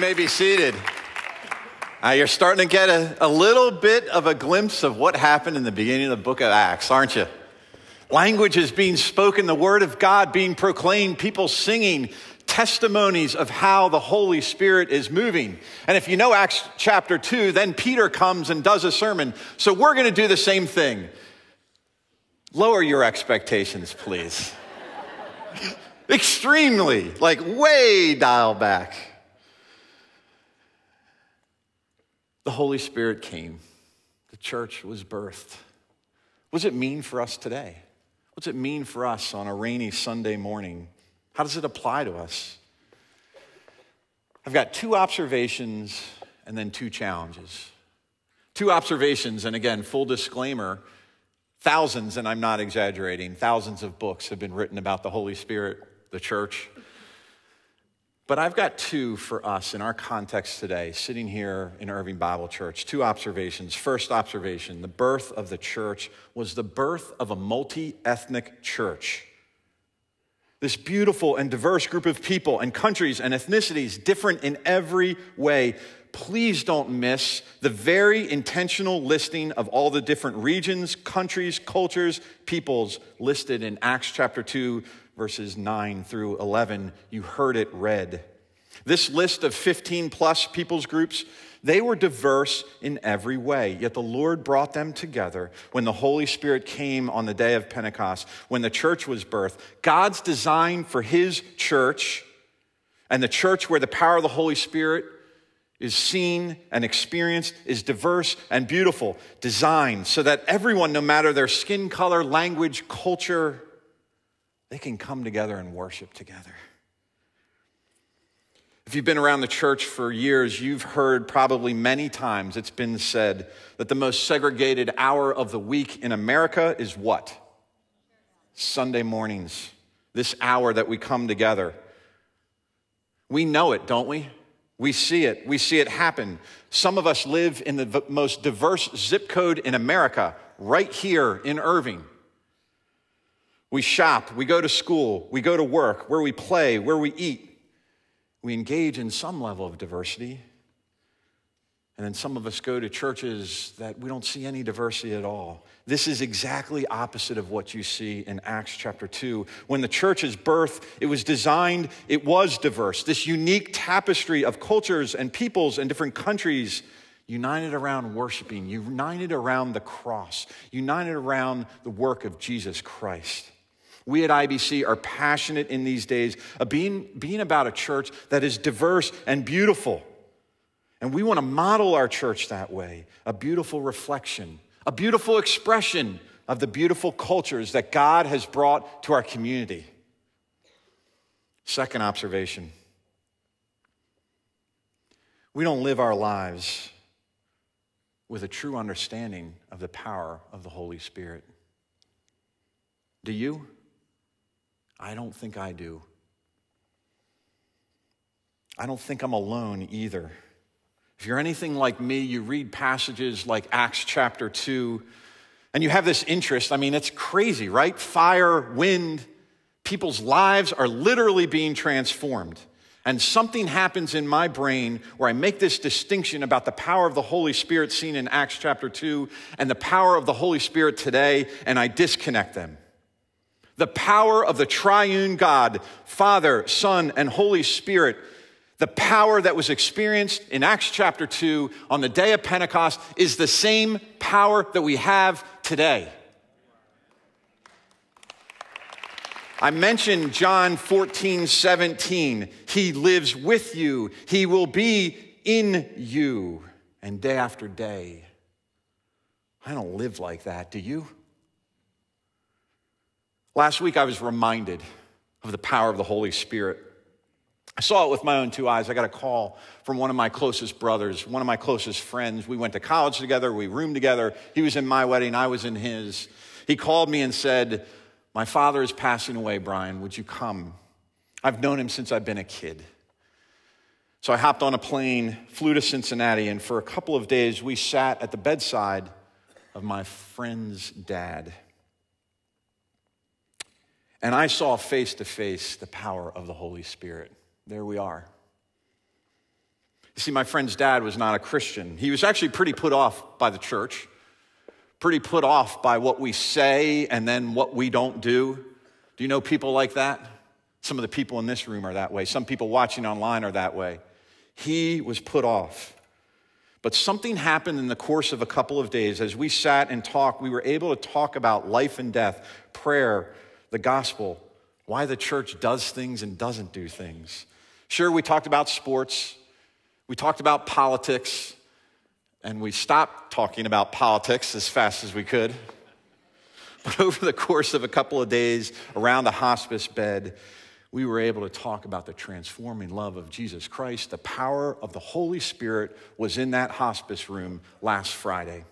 S3: may be seated. You're starting to get a little bit of a glimpse of what happened in the beginning of the book of Acts, aren't you? Language is being spoken, the word of God being proclaimed, people singing testimonies of how the Holy Spirit is moving. And if you know Acts chapter 2, then Peter comes and does a sermon. So we're going to do the same thing. Lower your expectations, please. Extremely, like way dial back. The Holy Spirit came. The church was birthed. What does it mean for us today? What's it mean for us on a rainy Sunday morning? How does it apply to us? I've got 2 observations and then 2 challenges. 2 observations, and again, full disclaimer, thousands, and I'm not exaggerating, thousands of books have been written about the Holy Spirit, the church. But I've got 2 for us in our context today, sitting here in Irving Bible Church. 2 observations. First observation, the birth of the church was the birth of a multi-ethnic church. This beautiful and diverse group of people and countries and ethnicities, different in every way. Please don't miss the very intentional listing of all the different regions, countries, cultures, peoples listed in Acts chapter 2, verses 9 through 11. You heard it read. This list of 15 plus peoples groups, they were diverse in every way, yet the Lord brought them together when the Holy Spirit came on the day of Pentecost, when the church was birthed. God's design for his church, and the church where the power of the Holy Spirit is seen and experienced, is diverse and beautiful, designed so that everyone, no matter their skin color, language, culture, they can come together and worship together. If you've been around the church for years, you've heard probably many times it's been said that the most segregated hour of the week in America is what? Sunday mornings. This hour that we come together. We know it, don't we? We see it. We see it happen. Some of us live in the most diverse zip code in America, right here in Irving. We shop, we go to school, we go to work, where we play, where we eat. We engage in some level of diversity. And then some of us go to churches that we don't see any diversity at all. This is exactly opposite of what you see in Acts chapter 2. When the church's birth, it was designed, it was diverse. This unique tapestry of cultures and peoples and different countries united around worshiping, united around the cross, united around the work of Jesus Christ. We at IBC are passionate in these days of being about a church that is diverse and beautiful. And we want to model our church that way, a beautiful reflection, a beautiful expression of the beautiful cultures that God has brought to our community. Second observation, we don't live our lives with a true understanding of the power of the Holy Spirit. Do you? I don't think I do. I don't think I'm alone either. If you're anything like me, you read passages like Acts chapter 2, and you have this interest. I mean, it's crazy, right? Fire, wind, people's lives are literally being transformed. And something happens in my brain where I make this distinction about the power of the Holy Spirit seen in Acts chapter 2 and the power of the Holy Spirit today, and I disconnect them. The power of the triune God, Father, Son, and Holy Spirit, the power that was experienced in Acts chapter 2 on the day of Pentecost is the same power that we have today. I mentioned John 14:17. He lives with you. He will be in you. And day after day, I don't live like that. Do you? Last week, I was reminded of the power of the Holy Spirit. I saw it with my own 2 eyes. I got a call from one of my closest brothers, one of my closest friends. We went to college together. We roomed together. He was in my wedding. I was in his. He called me and said, "My father is passing away, Brian. Would you come?" I've known him since I've been a kid. So I hopped on a plane, flew to Cincinnati, and for a couple of days, we sat at the bedside of my friend's dad. And I saw face to face the power of the Holy Spirit. There we are. You see, my friend's dad was not a Christian. He was actually pretty put off by the church, pretty put off by what we say and then what we don't do. Do you know people like that? Some of the people in this room are that way. Some people watching online are that way. He was put off. But something happened in the course of a couple of days. As we sat and talked, we were able to talk about life and death, prayer, the gospel, why the church does things and doesn't do things. Sure, we talked about sports. We talked about politics. And we stopped talking about politics as fast as we could. But over the course of a couple of days around the hospice bed, we were able to talk about the transforming love of Jesus Christ. The power of the Holy Spirit was in that hospice room last Friday.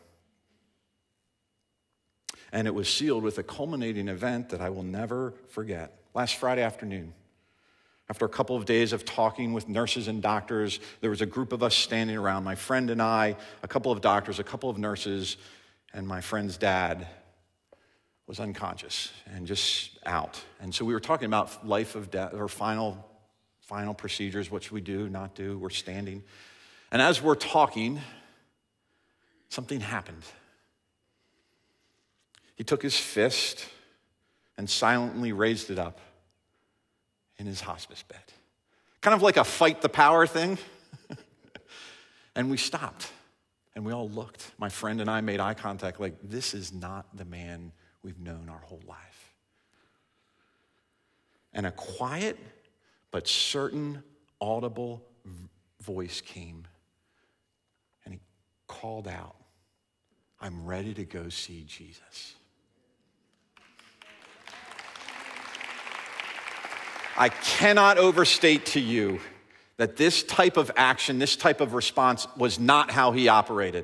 S3: And it was sealed with a culminating event that I will never forget. Last Friday afternoon, after a couple of days of talking with nurses and doctors, there was a group of us standing around, my friend and I, a couple of doctors, a couple of nurses, and my friend's dad was unconscious and just out. And so we were talking about life of death, or final procedures, what should we do, not do, we're standing. And as we're talking, something happened. He took his fist and silently raised it up in his hospice bed. Kind of like a fight the power thing. And we stopped and we all looked. My friend and I made eye contact like, this is not the man we've known our whole life. And a quiet but certain audible voice came, and he called out, I'm ready to go see Jesus. I cannot overstate to you that this type of action, this type of response was not how he operated.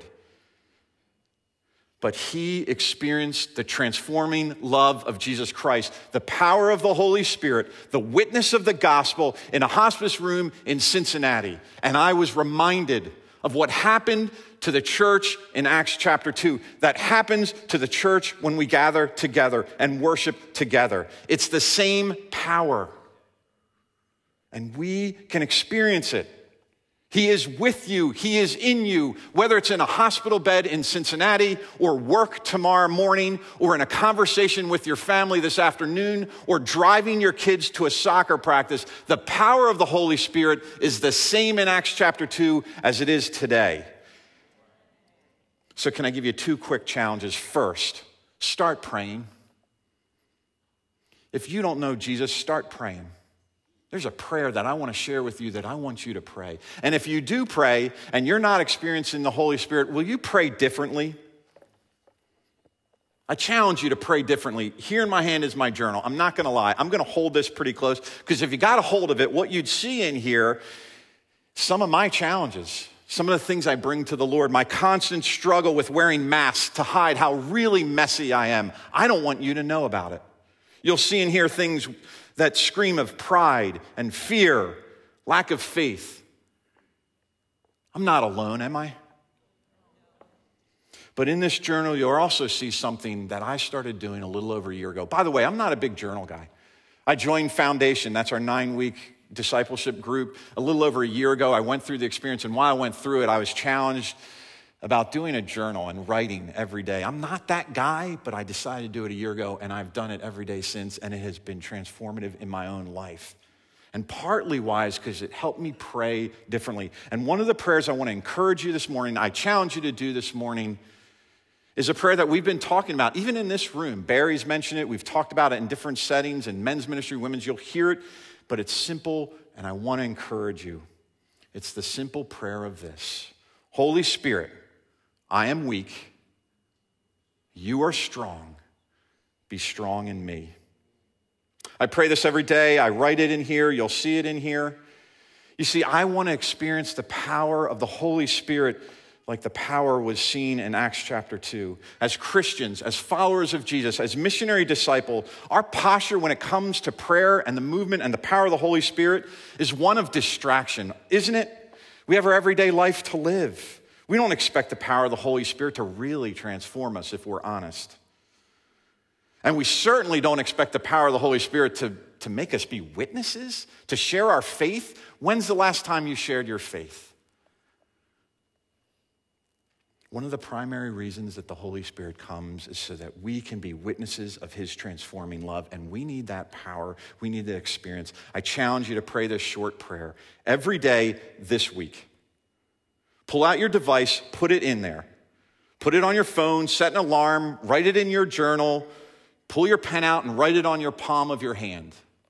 S3: But he experienced the transforming love of Jesus Christ, the power of the Holy Spirit, the witness of the gospel in a hospice room in Cincinnati. And I was reminded of what happened to the church in Acts chapter 2, that happens to the church when we gather together and worship together. It's the same power. And we can experience it. He is with you. He is in you, whether it's in a hospital bed in Cincinnati or work tomorrow morning or in a conversation with your family this afternoon or driving your kids to a soccer practice. The power of the Holy Spirit is the same in Acts chapter 2 as it is today. So can I give you 2 quick challenges? First, start praying. If you don't know Jesus, start praying. There's a prayer that I want to share with you that I want you to pray. And if you do pray and you're not experiencing the Holy Spirit, will you pray differently? I challenge you to pray differently. Here in my hand is my journal. I'm not going to lie. I'm going to hold this pretty close because if you got a hold of it, what you'd see in here, some of my challenges, some of the things I bring to the Lord, my constant struggle with wearing masks to hide how really messy I am. I don't want you to know about it. You'll see in here things that scream of pride and fear, lack of faith. I'm not alone, am I? But in this journal, you'll also see something that I started doing a little over a year ago. By the way, I'm not a big journal guy. I joined Foundation. That's our 9-week discipleship group. A little over a year ago, I went through the experience, and while I went through it, I was challenged about doing a journal and writing every day. I'm not that guy, but I decided to do it a year ago, and I've done it every day since, and it has been transformative in my own life. And partly why is because it helped me pray differently. And one of the prayers I want to encourage you this morning, I challenge you to do this morning, is a prayer that we've been talking about, even in this room. Barry's mentioned it. We've talked about it in different settings, in men's ministry, women's. You'll hear it, but it's simple, and I want to encourage you. It's the simple prayer of this. Holy Spirit, I am weak. You are strong. Be strong in me. I pray this every day. I write it in here. You'll see it in here. You see, I want to experience the power of the Holy Spirit like the power was seen in Acts chapter 2. As Christians, as followers of Jesus, as missionary disciple, our posture when it comes to prayer and the movement and the power of the Holy Spirit is one of distraction, isn't it? We have our everyday life to live. We don't expect the power of the Holy Spirit to really transform us if we're honest. And we certainly don't expect the power of the Holy Spirit to make us be witnesses, to share our faith. When's the last time you shared your faith? One of the primary reasons that the Holy Spirit comes is so that we can be witnesses of his transforming love, and we need that power. We need that experience. I challenge you to pray this short prayer every day this week. Pull out your device, put it in there. Put it on your phone, set an alarm, write it in your journal, pull your pen out and write it on your palm of your hand.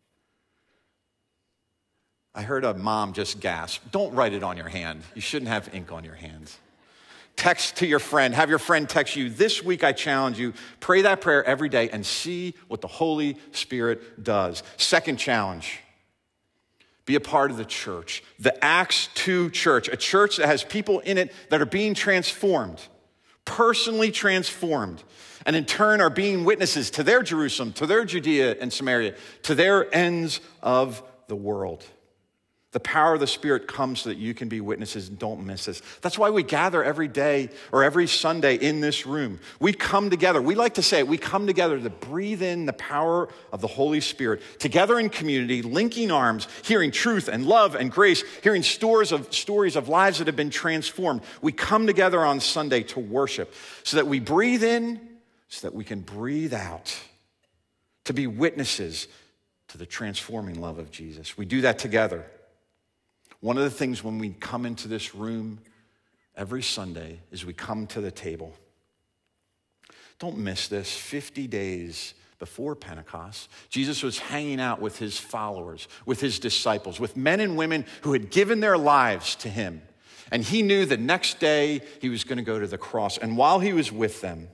S3: I heard a mom just gasp. Don't write it on your hand. You shouldn't have ink on your hands. Text to your friend. Have your friend text you. This week, I challenge you, pray that prayer every day and see what the Holy Spirit does. Second challenge, be a part of the church. The Acts 2 church, a church that has people in it that are being transformed, personally transformed, and in turn are being witnesses to their Jerusalem, to their Judea and Samaria, to their ends of the world. The power of the Spirit comes so that you can be witnesses, and don't miss this. That's why we gather every day or every Sunday in this room. We come together. We like to say it. We come together to breathe in the power of the Holy Spirit, together in community, linking arms, hearing truth and love and grace, hearing stories of lives that have been transformed. We come together on Sunday to worship so that we breathe in, so that we can breathe out, to be witnesses to the transforming love of Jesus. We do that together. One of the things when we come into this room every Sunday is we come to the table. Don't miss this. 50 days before Pentecost, Jesus was hanging out with his followers, with his disciples, with men and women who had given their lives to him. And he knew the next day he was going to go to the cross. And while he was with them,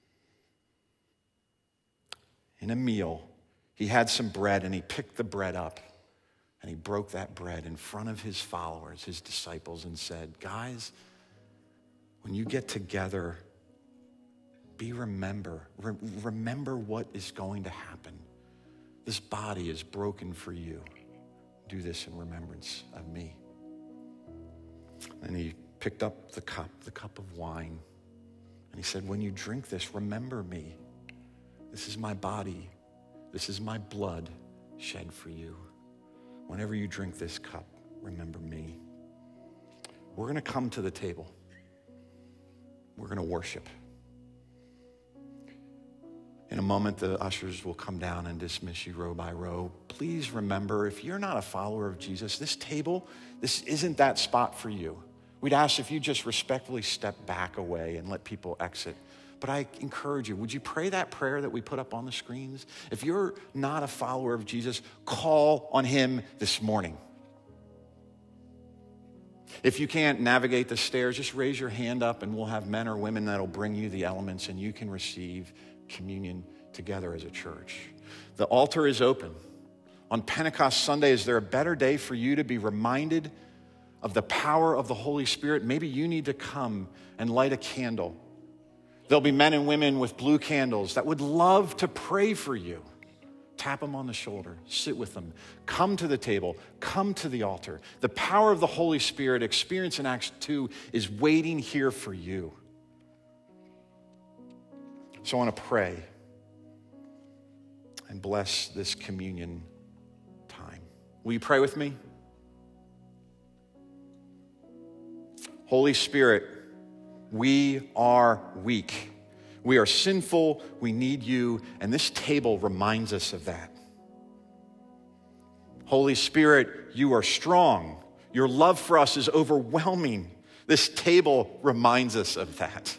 S3: in a meal, he had some bread and he picked the bread up. And he broke that bread in front of his followers, his disciples, and said, guys, when you get together, remember what is going to happen. This body is broken for you. Do this in remembrance of me. And he picked up the cup of wine, and he said, when you drink this, remember me. This is my body. This is my blood shed for you. Whenever you drink this cup, remember me. We're going to come to the table. We're going to worship. In a moment, the ushers will come down and dismiss you row by row. Please remember, if you're not a follower of Jesus, this table, this isn't that spot for you. We'd ask if you just respectfully step back away and let people exit. But I encourage you, would you pray that prayer that we put up on the screens? If you're not a follower of Jesus, call on him this morning. If you can't navigate the stairs, just raise your hand up and we'll have men or women that'll bring you the elements and you can receive communion together as a church. The altar is open. On Pentecost Sunday, is there a better day for you to be reminded of the power of the Holy Spirit? Maybe you need to come and light a candle. There'll be men and women with blue candles that would love to pray for you. Tap them on the shoulder, sit with them, come to the table, come to the altar. The power of the Holy Spirit, experienced in Acts 2, is waiting here for you. So I want to pray and bless this communion time. Will you pray with me? Holy Spirit, we are weak. We are sinful. We need you. And this table reminds us of that. Holy Spirit, you are strong. Your love for us is overwhelming. This table reminds us of that.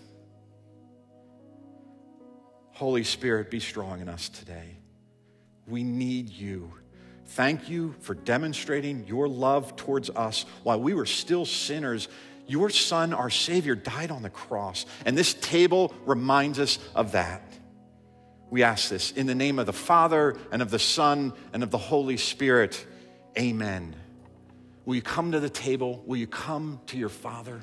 S3: Holy Spirit, be strong in us today. We need you. Thank you for demonstrating your love towards us while we were still sinners. Your Son, our Savior, died on the cross, and this table reminds us of that. We ask this in the name of the Father, and of the Son, and of the Holy Spirit. Amen. Will you come to the table? Will you come to your Father?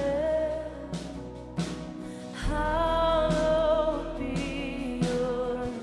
S2: Hallowed be your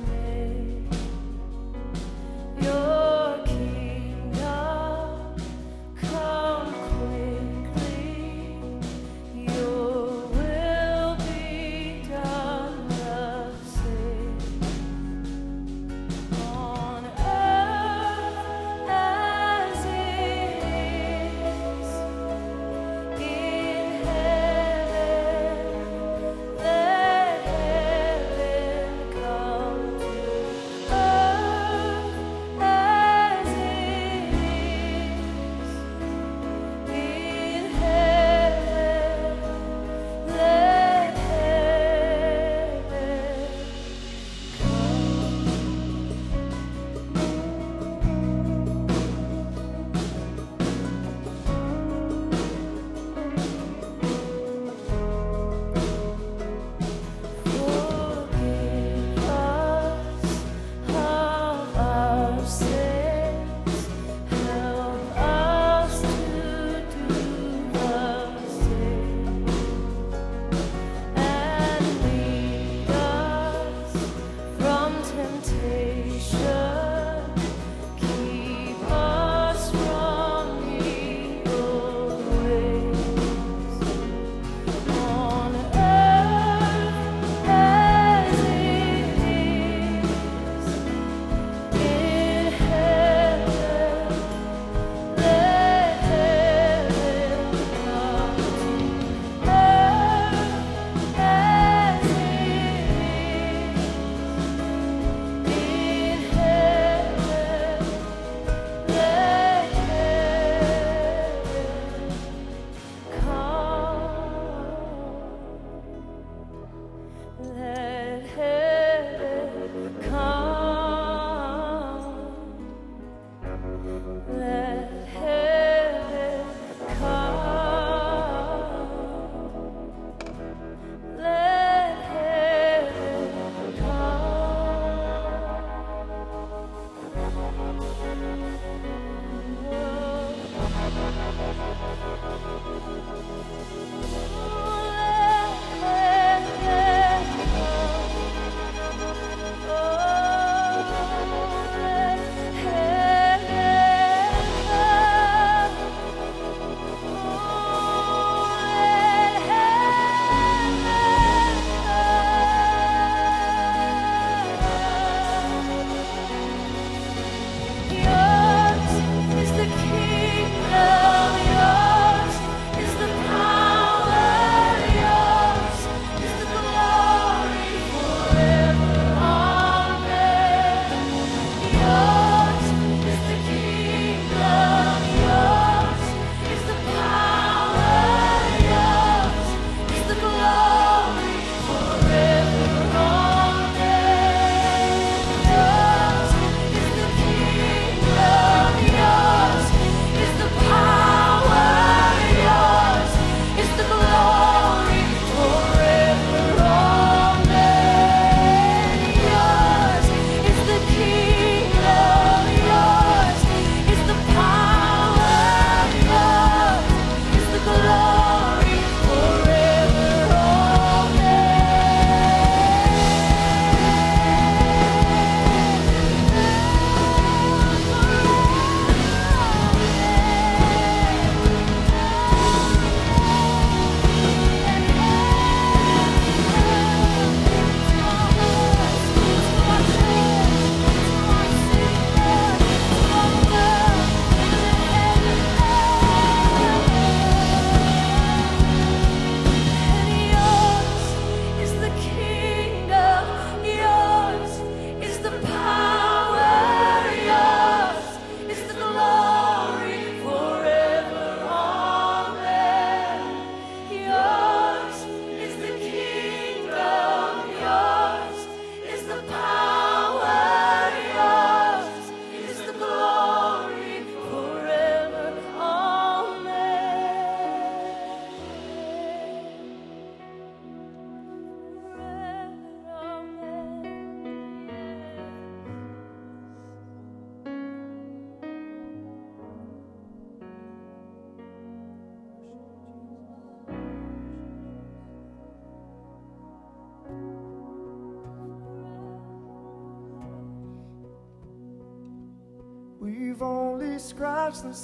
S10: We've only scratched the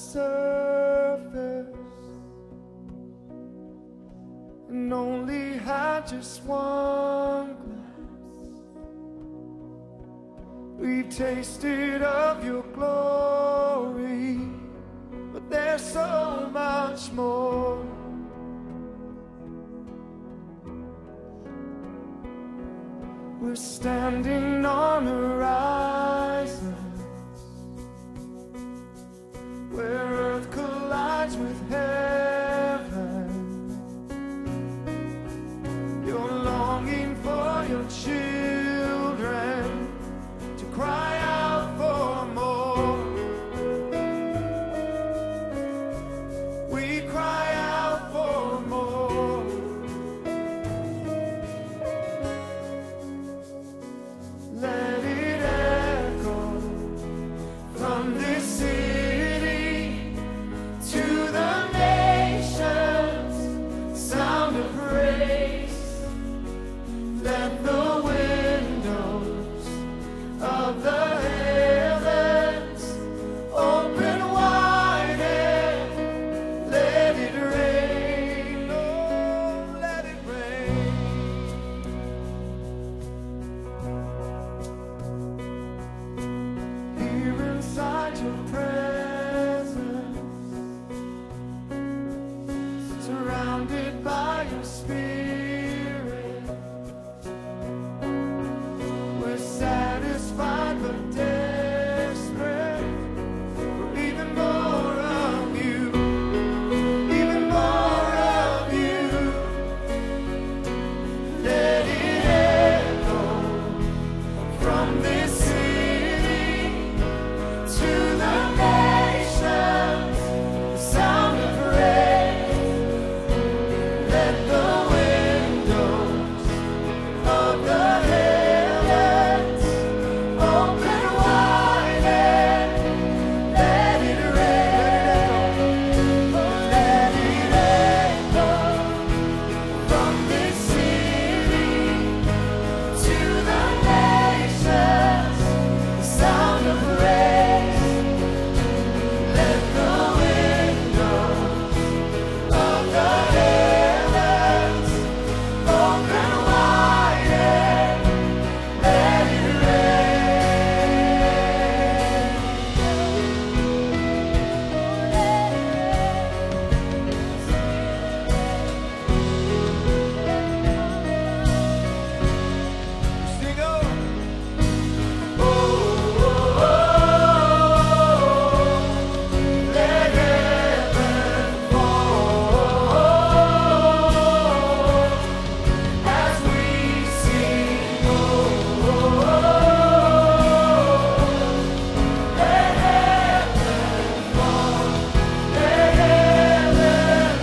S10: surface and only had just one glimpse. We've tasted of your glory, but there's so much more. We're standing on a horizon where earth collides with heaven. You're longing for your children to cry out for more. We cry out for more. Let it echo from this city to the nations, sound of praise. Let the windows of the your presence, surrounded by your spirit. We're satisfied but desperate for even more of you, even more of you. Let it echo from this city to the nations, the sound of praise. Let the windows of the heavens open wide and let it rain. Let it echo from this city to the nations, the sound of praise. Let the windows of the heavens open wide and let it rain. Sing on. Let heaven fall as we sing. Let heaven fall. Let heaven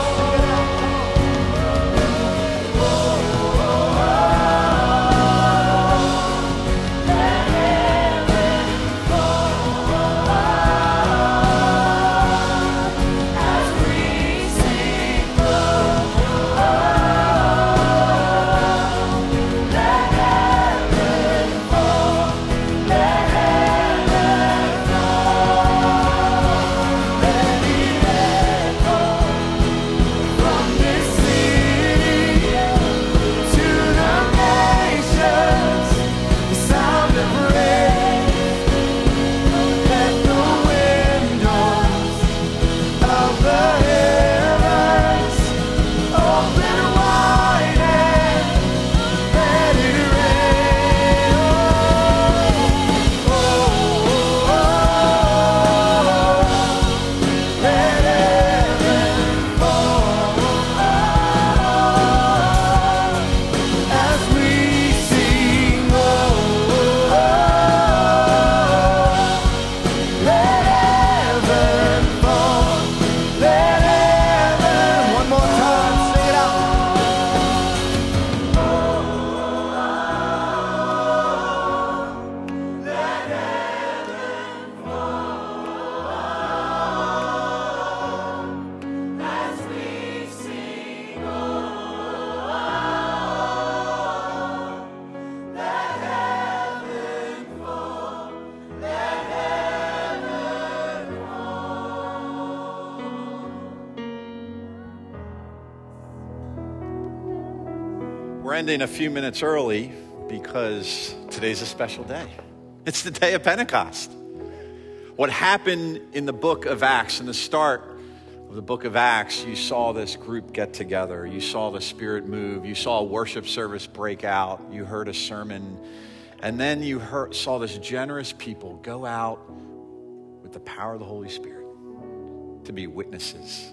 S10: as we sing. Let heaven fall. Let heaven fall. Let it echo from this city to the nations, the sound of praise. Let the windows of the heavens open wide and let it rain. Let heaven fall as we sing. Let heaven fall. Let heaven. One more time, sing it out. Let heaven fall as we sing. Let heaven fall. Let heaven
S3: We're ending a few minutes early because today's a special day. It's the day of Pentecost. What happened in the book of Acts, in the start of the book of Acts, you saw this group get together. You saw the Spirit move. You saw a worship service break out. You heard a sermon. And then you saw this generous people go out with the power of the Holy Spirit to be witnesses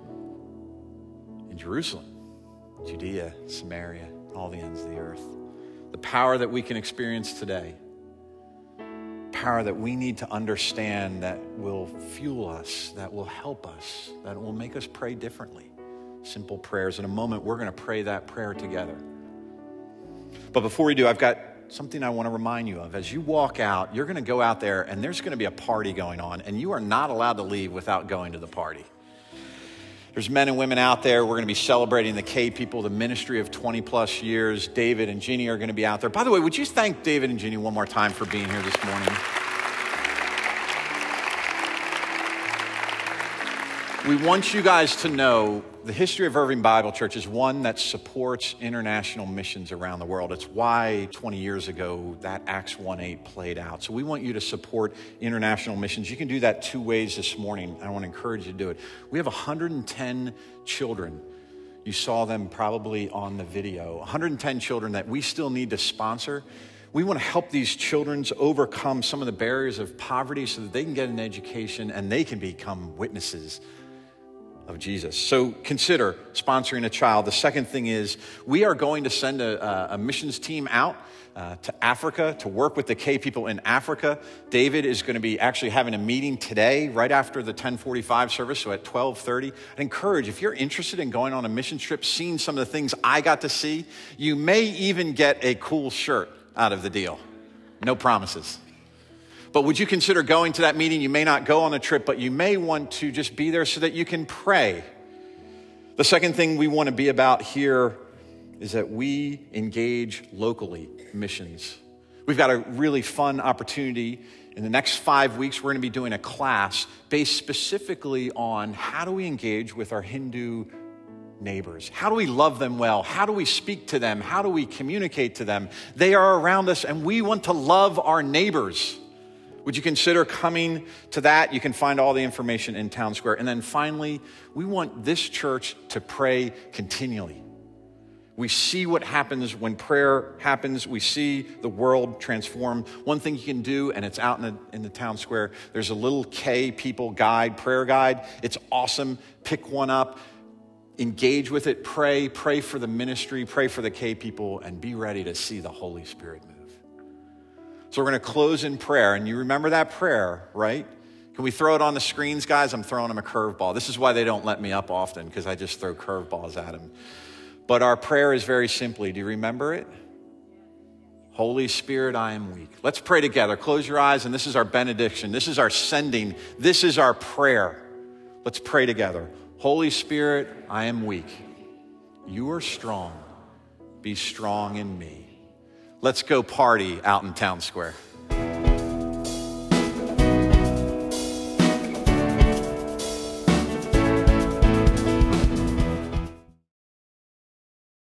S3: in Jerusalem, Judea, Samaria, all the ends of the earth. The power that we can experience today, power that we need to understand, that will fuel us, that will help us, that will make us pray differently. Simple prayers. In a moment, we're going to pray that prayer together. But before we do, I've got something I want to remind you of. As you walk out, you're going to go out there and there's going to be a party going on, and you are not allowed to leave without going to the party. There's men and women out there. We're going to be celebrating the K people, the ministry of 20 plus years. David and Jeannie are going to be out there. By the way, would you thank David and Jeannie one more time for being here this morning? We want you guys to know the history of Irving Bible Church is one that supports international missions around the world. It's why 20 years ago that Acts 1:8 played out. So we want you to support international missions. You can do that two ways this morning. I want to encourage you to do it. We have 110 children. You saw them probably on the video. 110 children that we still need to sponsor. We want to help these children overcome some of the barriers of poverty so that they can get an education and they can become witnesses of Jesus. So consider sponsoring a child. The second thing is we are going to send a missions team out to Africa to work with the K people in Africa. David is going to be actually having a meeting today right after the 10:45 service, so at 12:30. I'd encourage, if you're interested in going on a mission trip, seeing some of the things I got to see, you may even get a cool shirt out of the deal. No promises. But would you consider going to that meeting? You may not go on a trip, but you may want to just be there so that you can pray. The second thing we want to be about here is that we engage locally missions. We've got a really fun opportunity. In the next 5 weeks, we're going to be doing a class based specifically on how do we engage with our Hindu neighbors? How do we love them well? How do we speak to them? How do we communicate to them? They are around us and we want to love our neighbors. Would you consider coming to that? You can find all the information in Town Square. And then finally, we want this church to pray continually. We see what happens when prayer happens. We see the world transform. One thing you can do, and it's out in the Town Square, there's a little K people guide, prayer guide. It's awesome. Pick one up. Engage with it. Pray for the ministry. Pray for the K people. And be ready to see the Holy Spirit move. So we're going to close in prayer. And you remember that prayer, right? Can we throw it on the screens, guys? I'm throwing them a curveball. This is why they don't let me up often, because I just throw curveballs at them. But our prayer is very simply, do you remember it? Holy Spirit, I am weak. Let's pray together. Close your eyes, and this is our benediction. This is our sending. This is our prayer. Let's pray together. Holy Spirit, I am weak. You are strong. Be strong in me. Let's go party out in Town Square.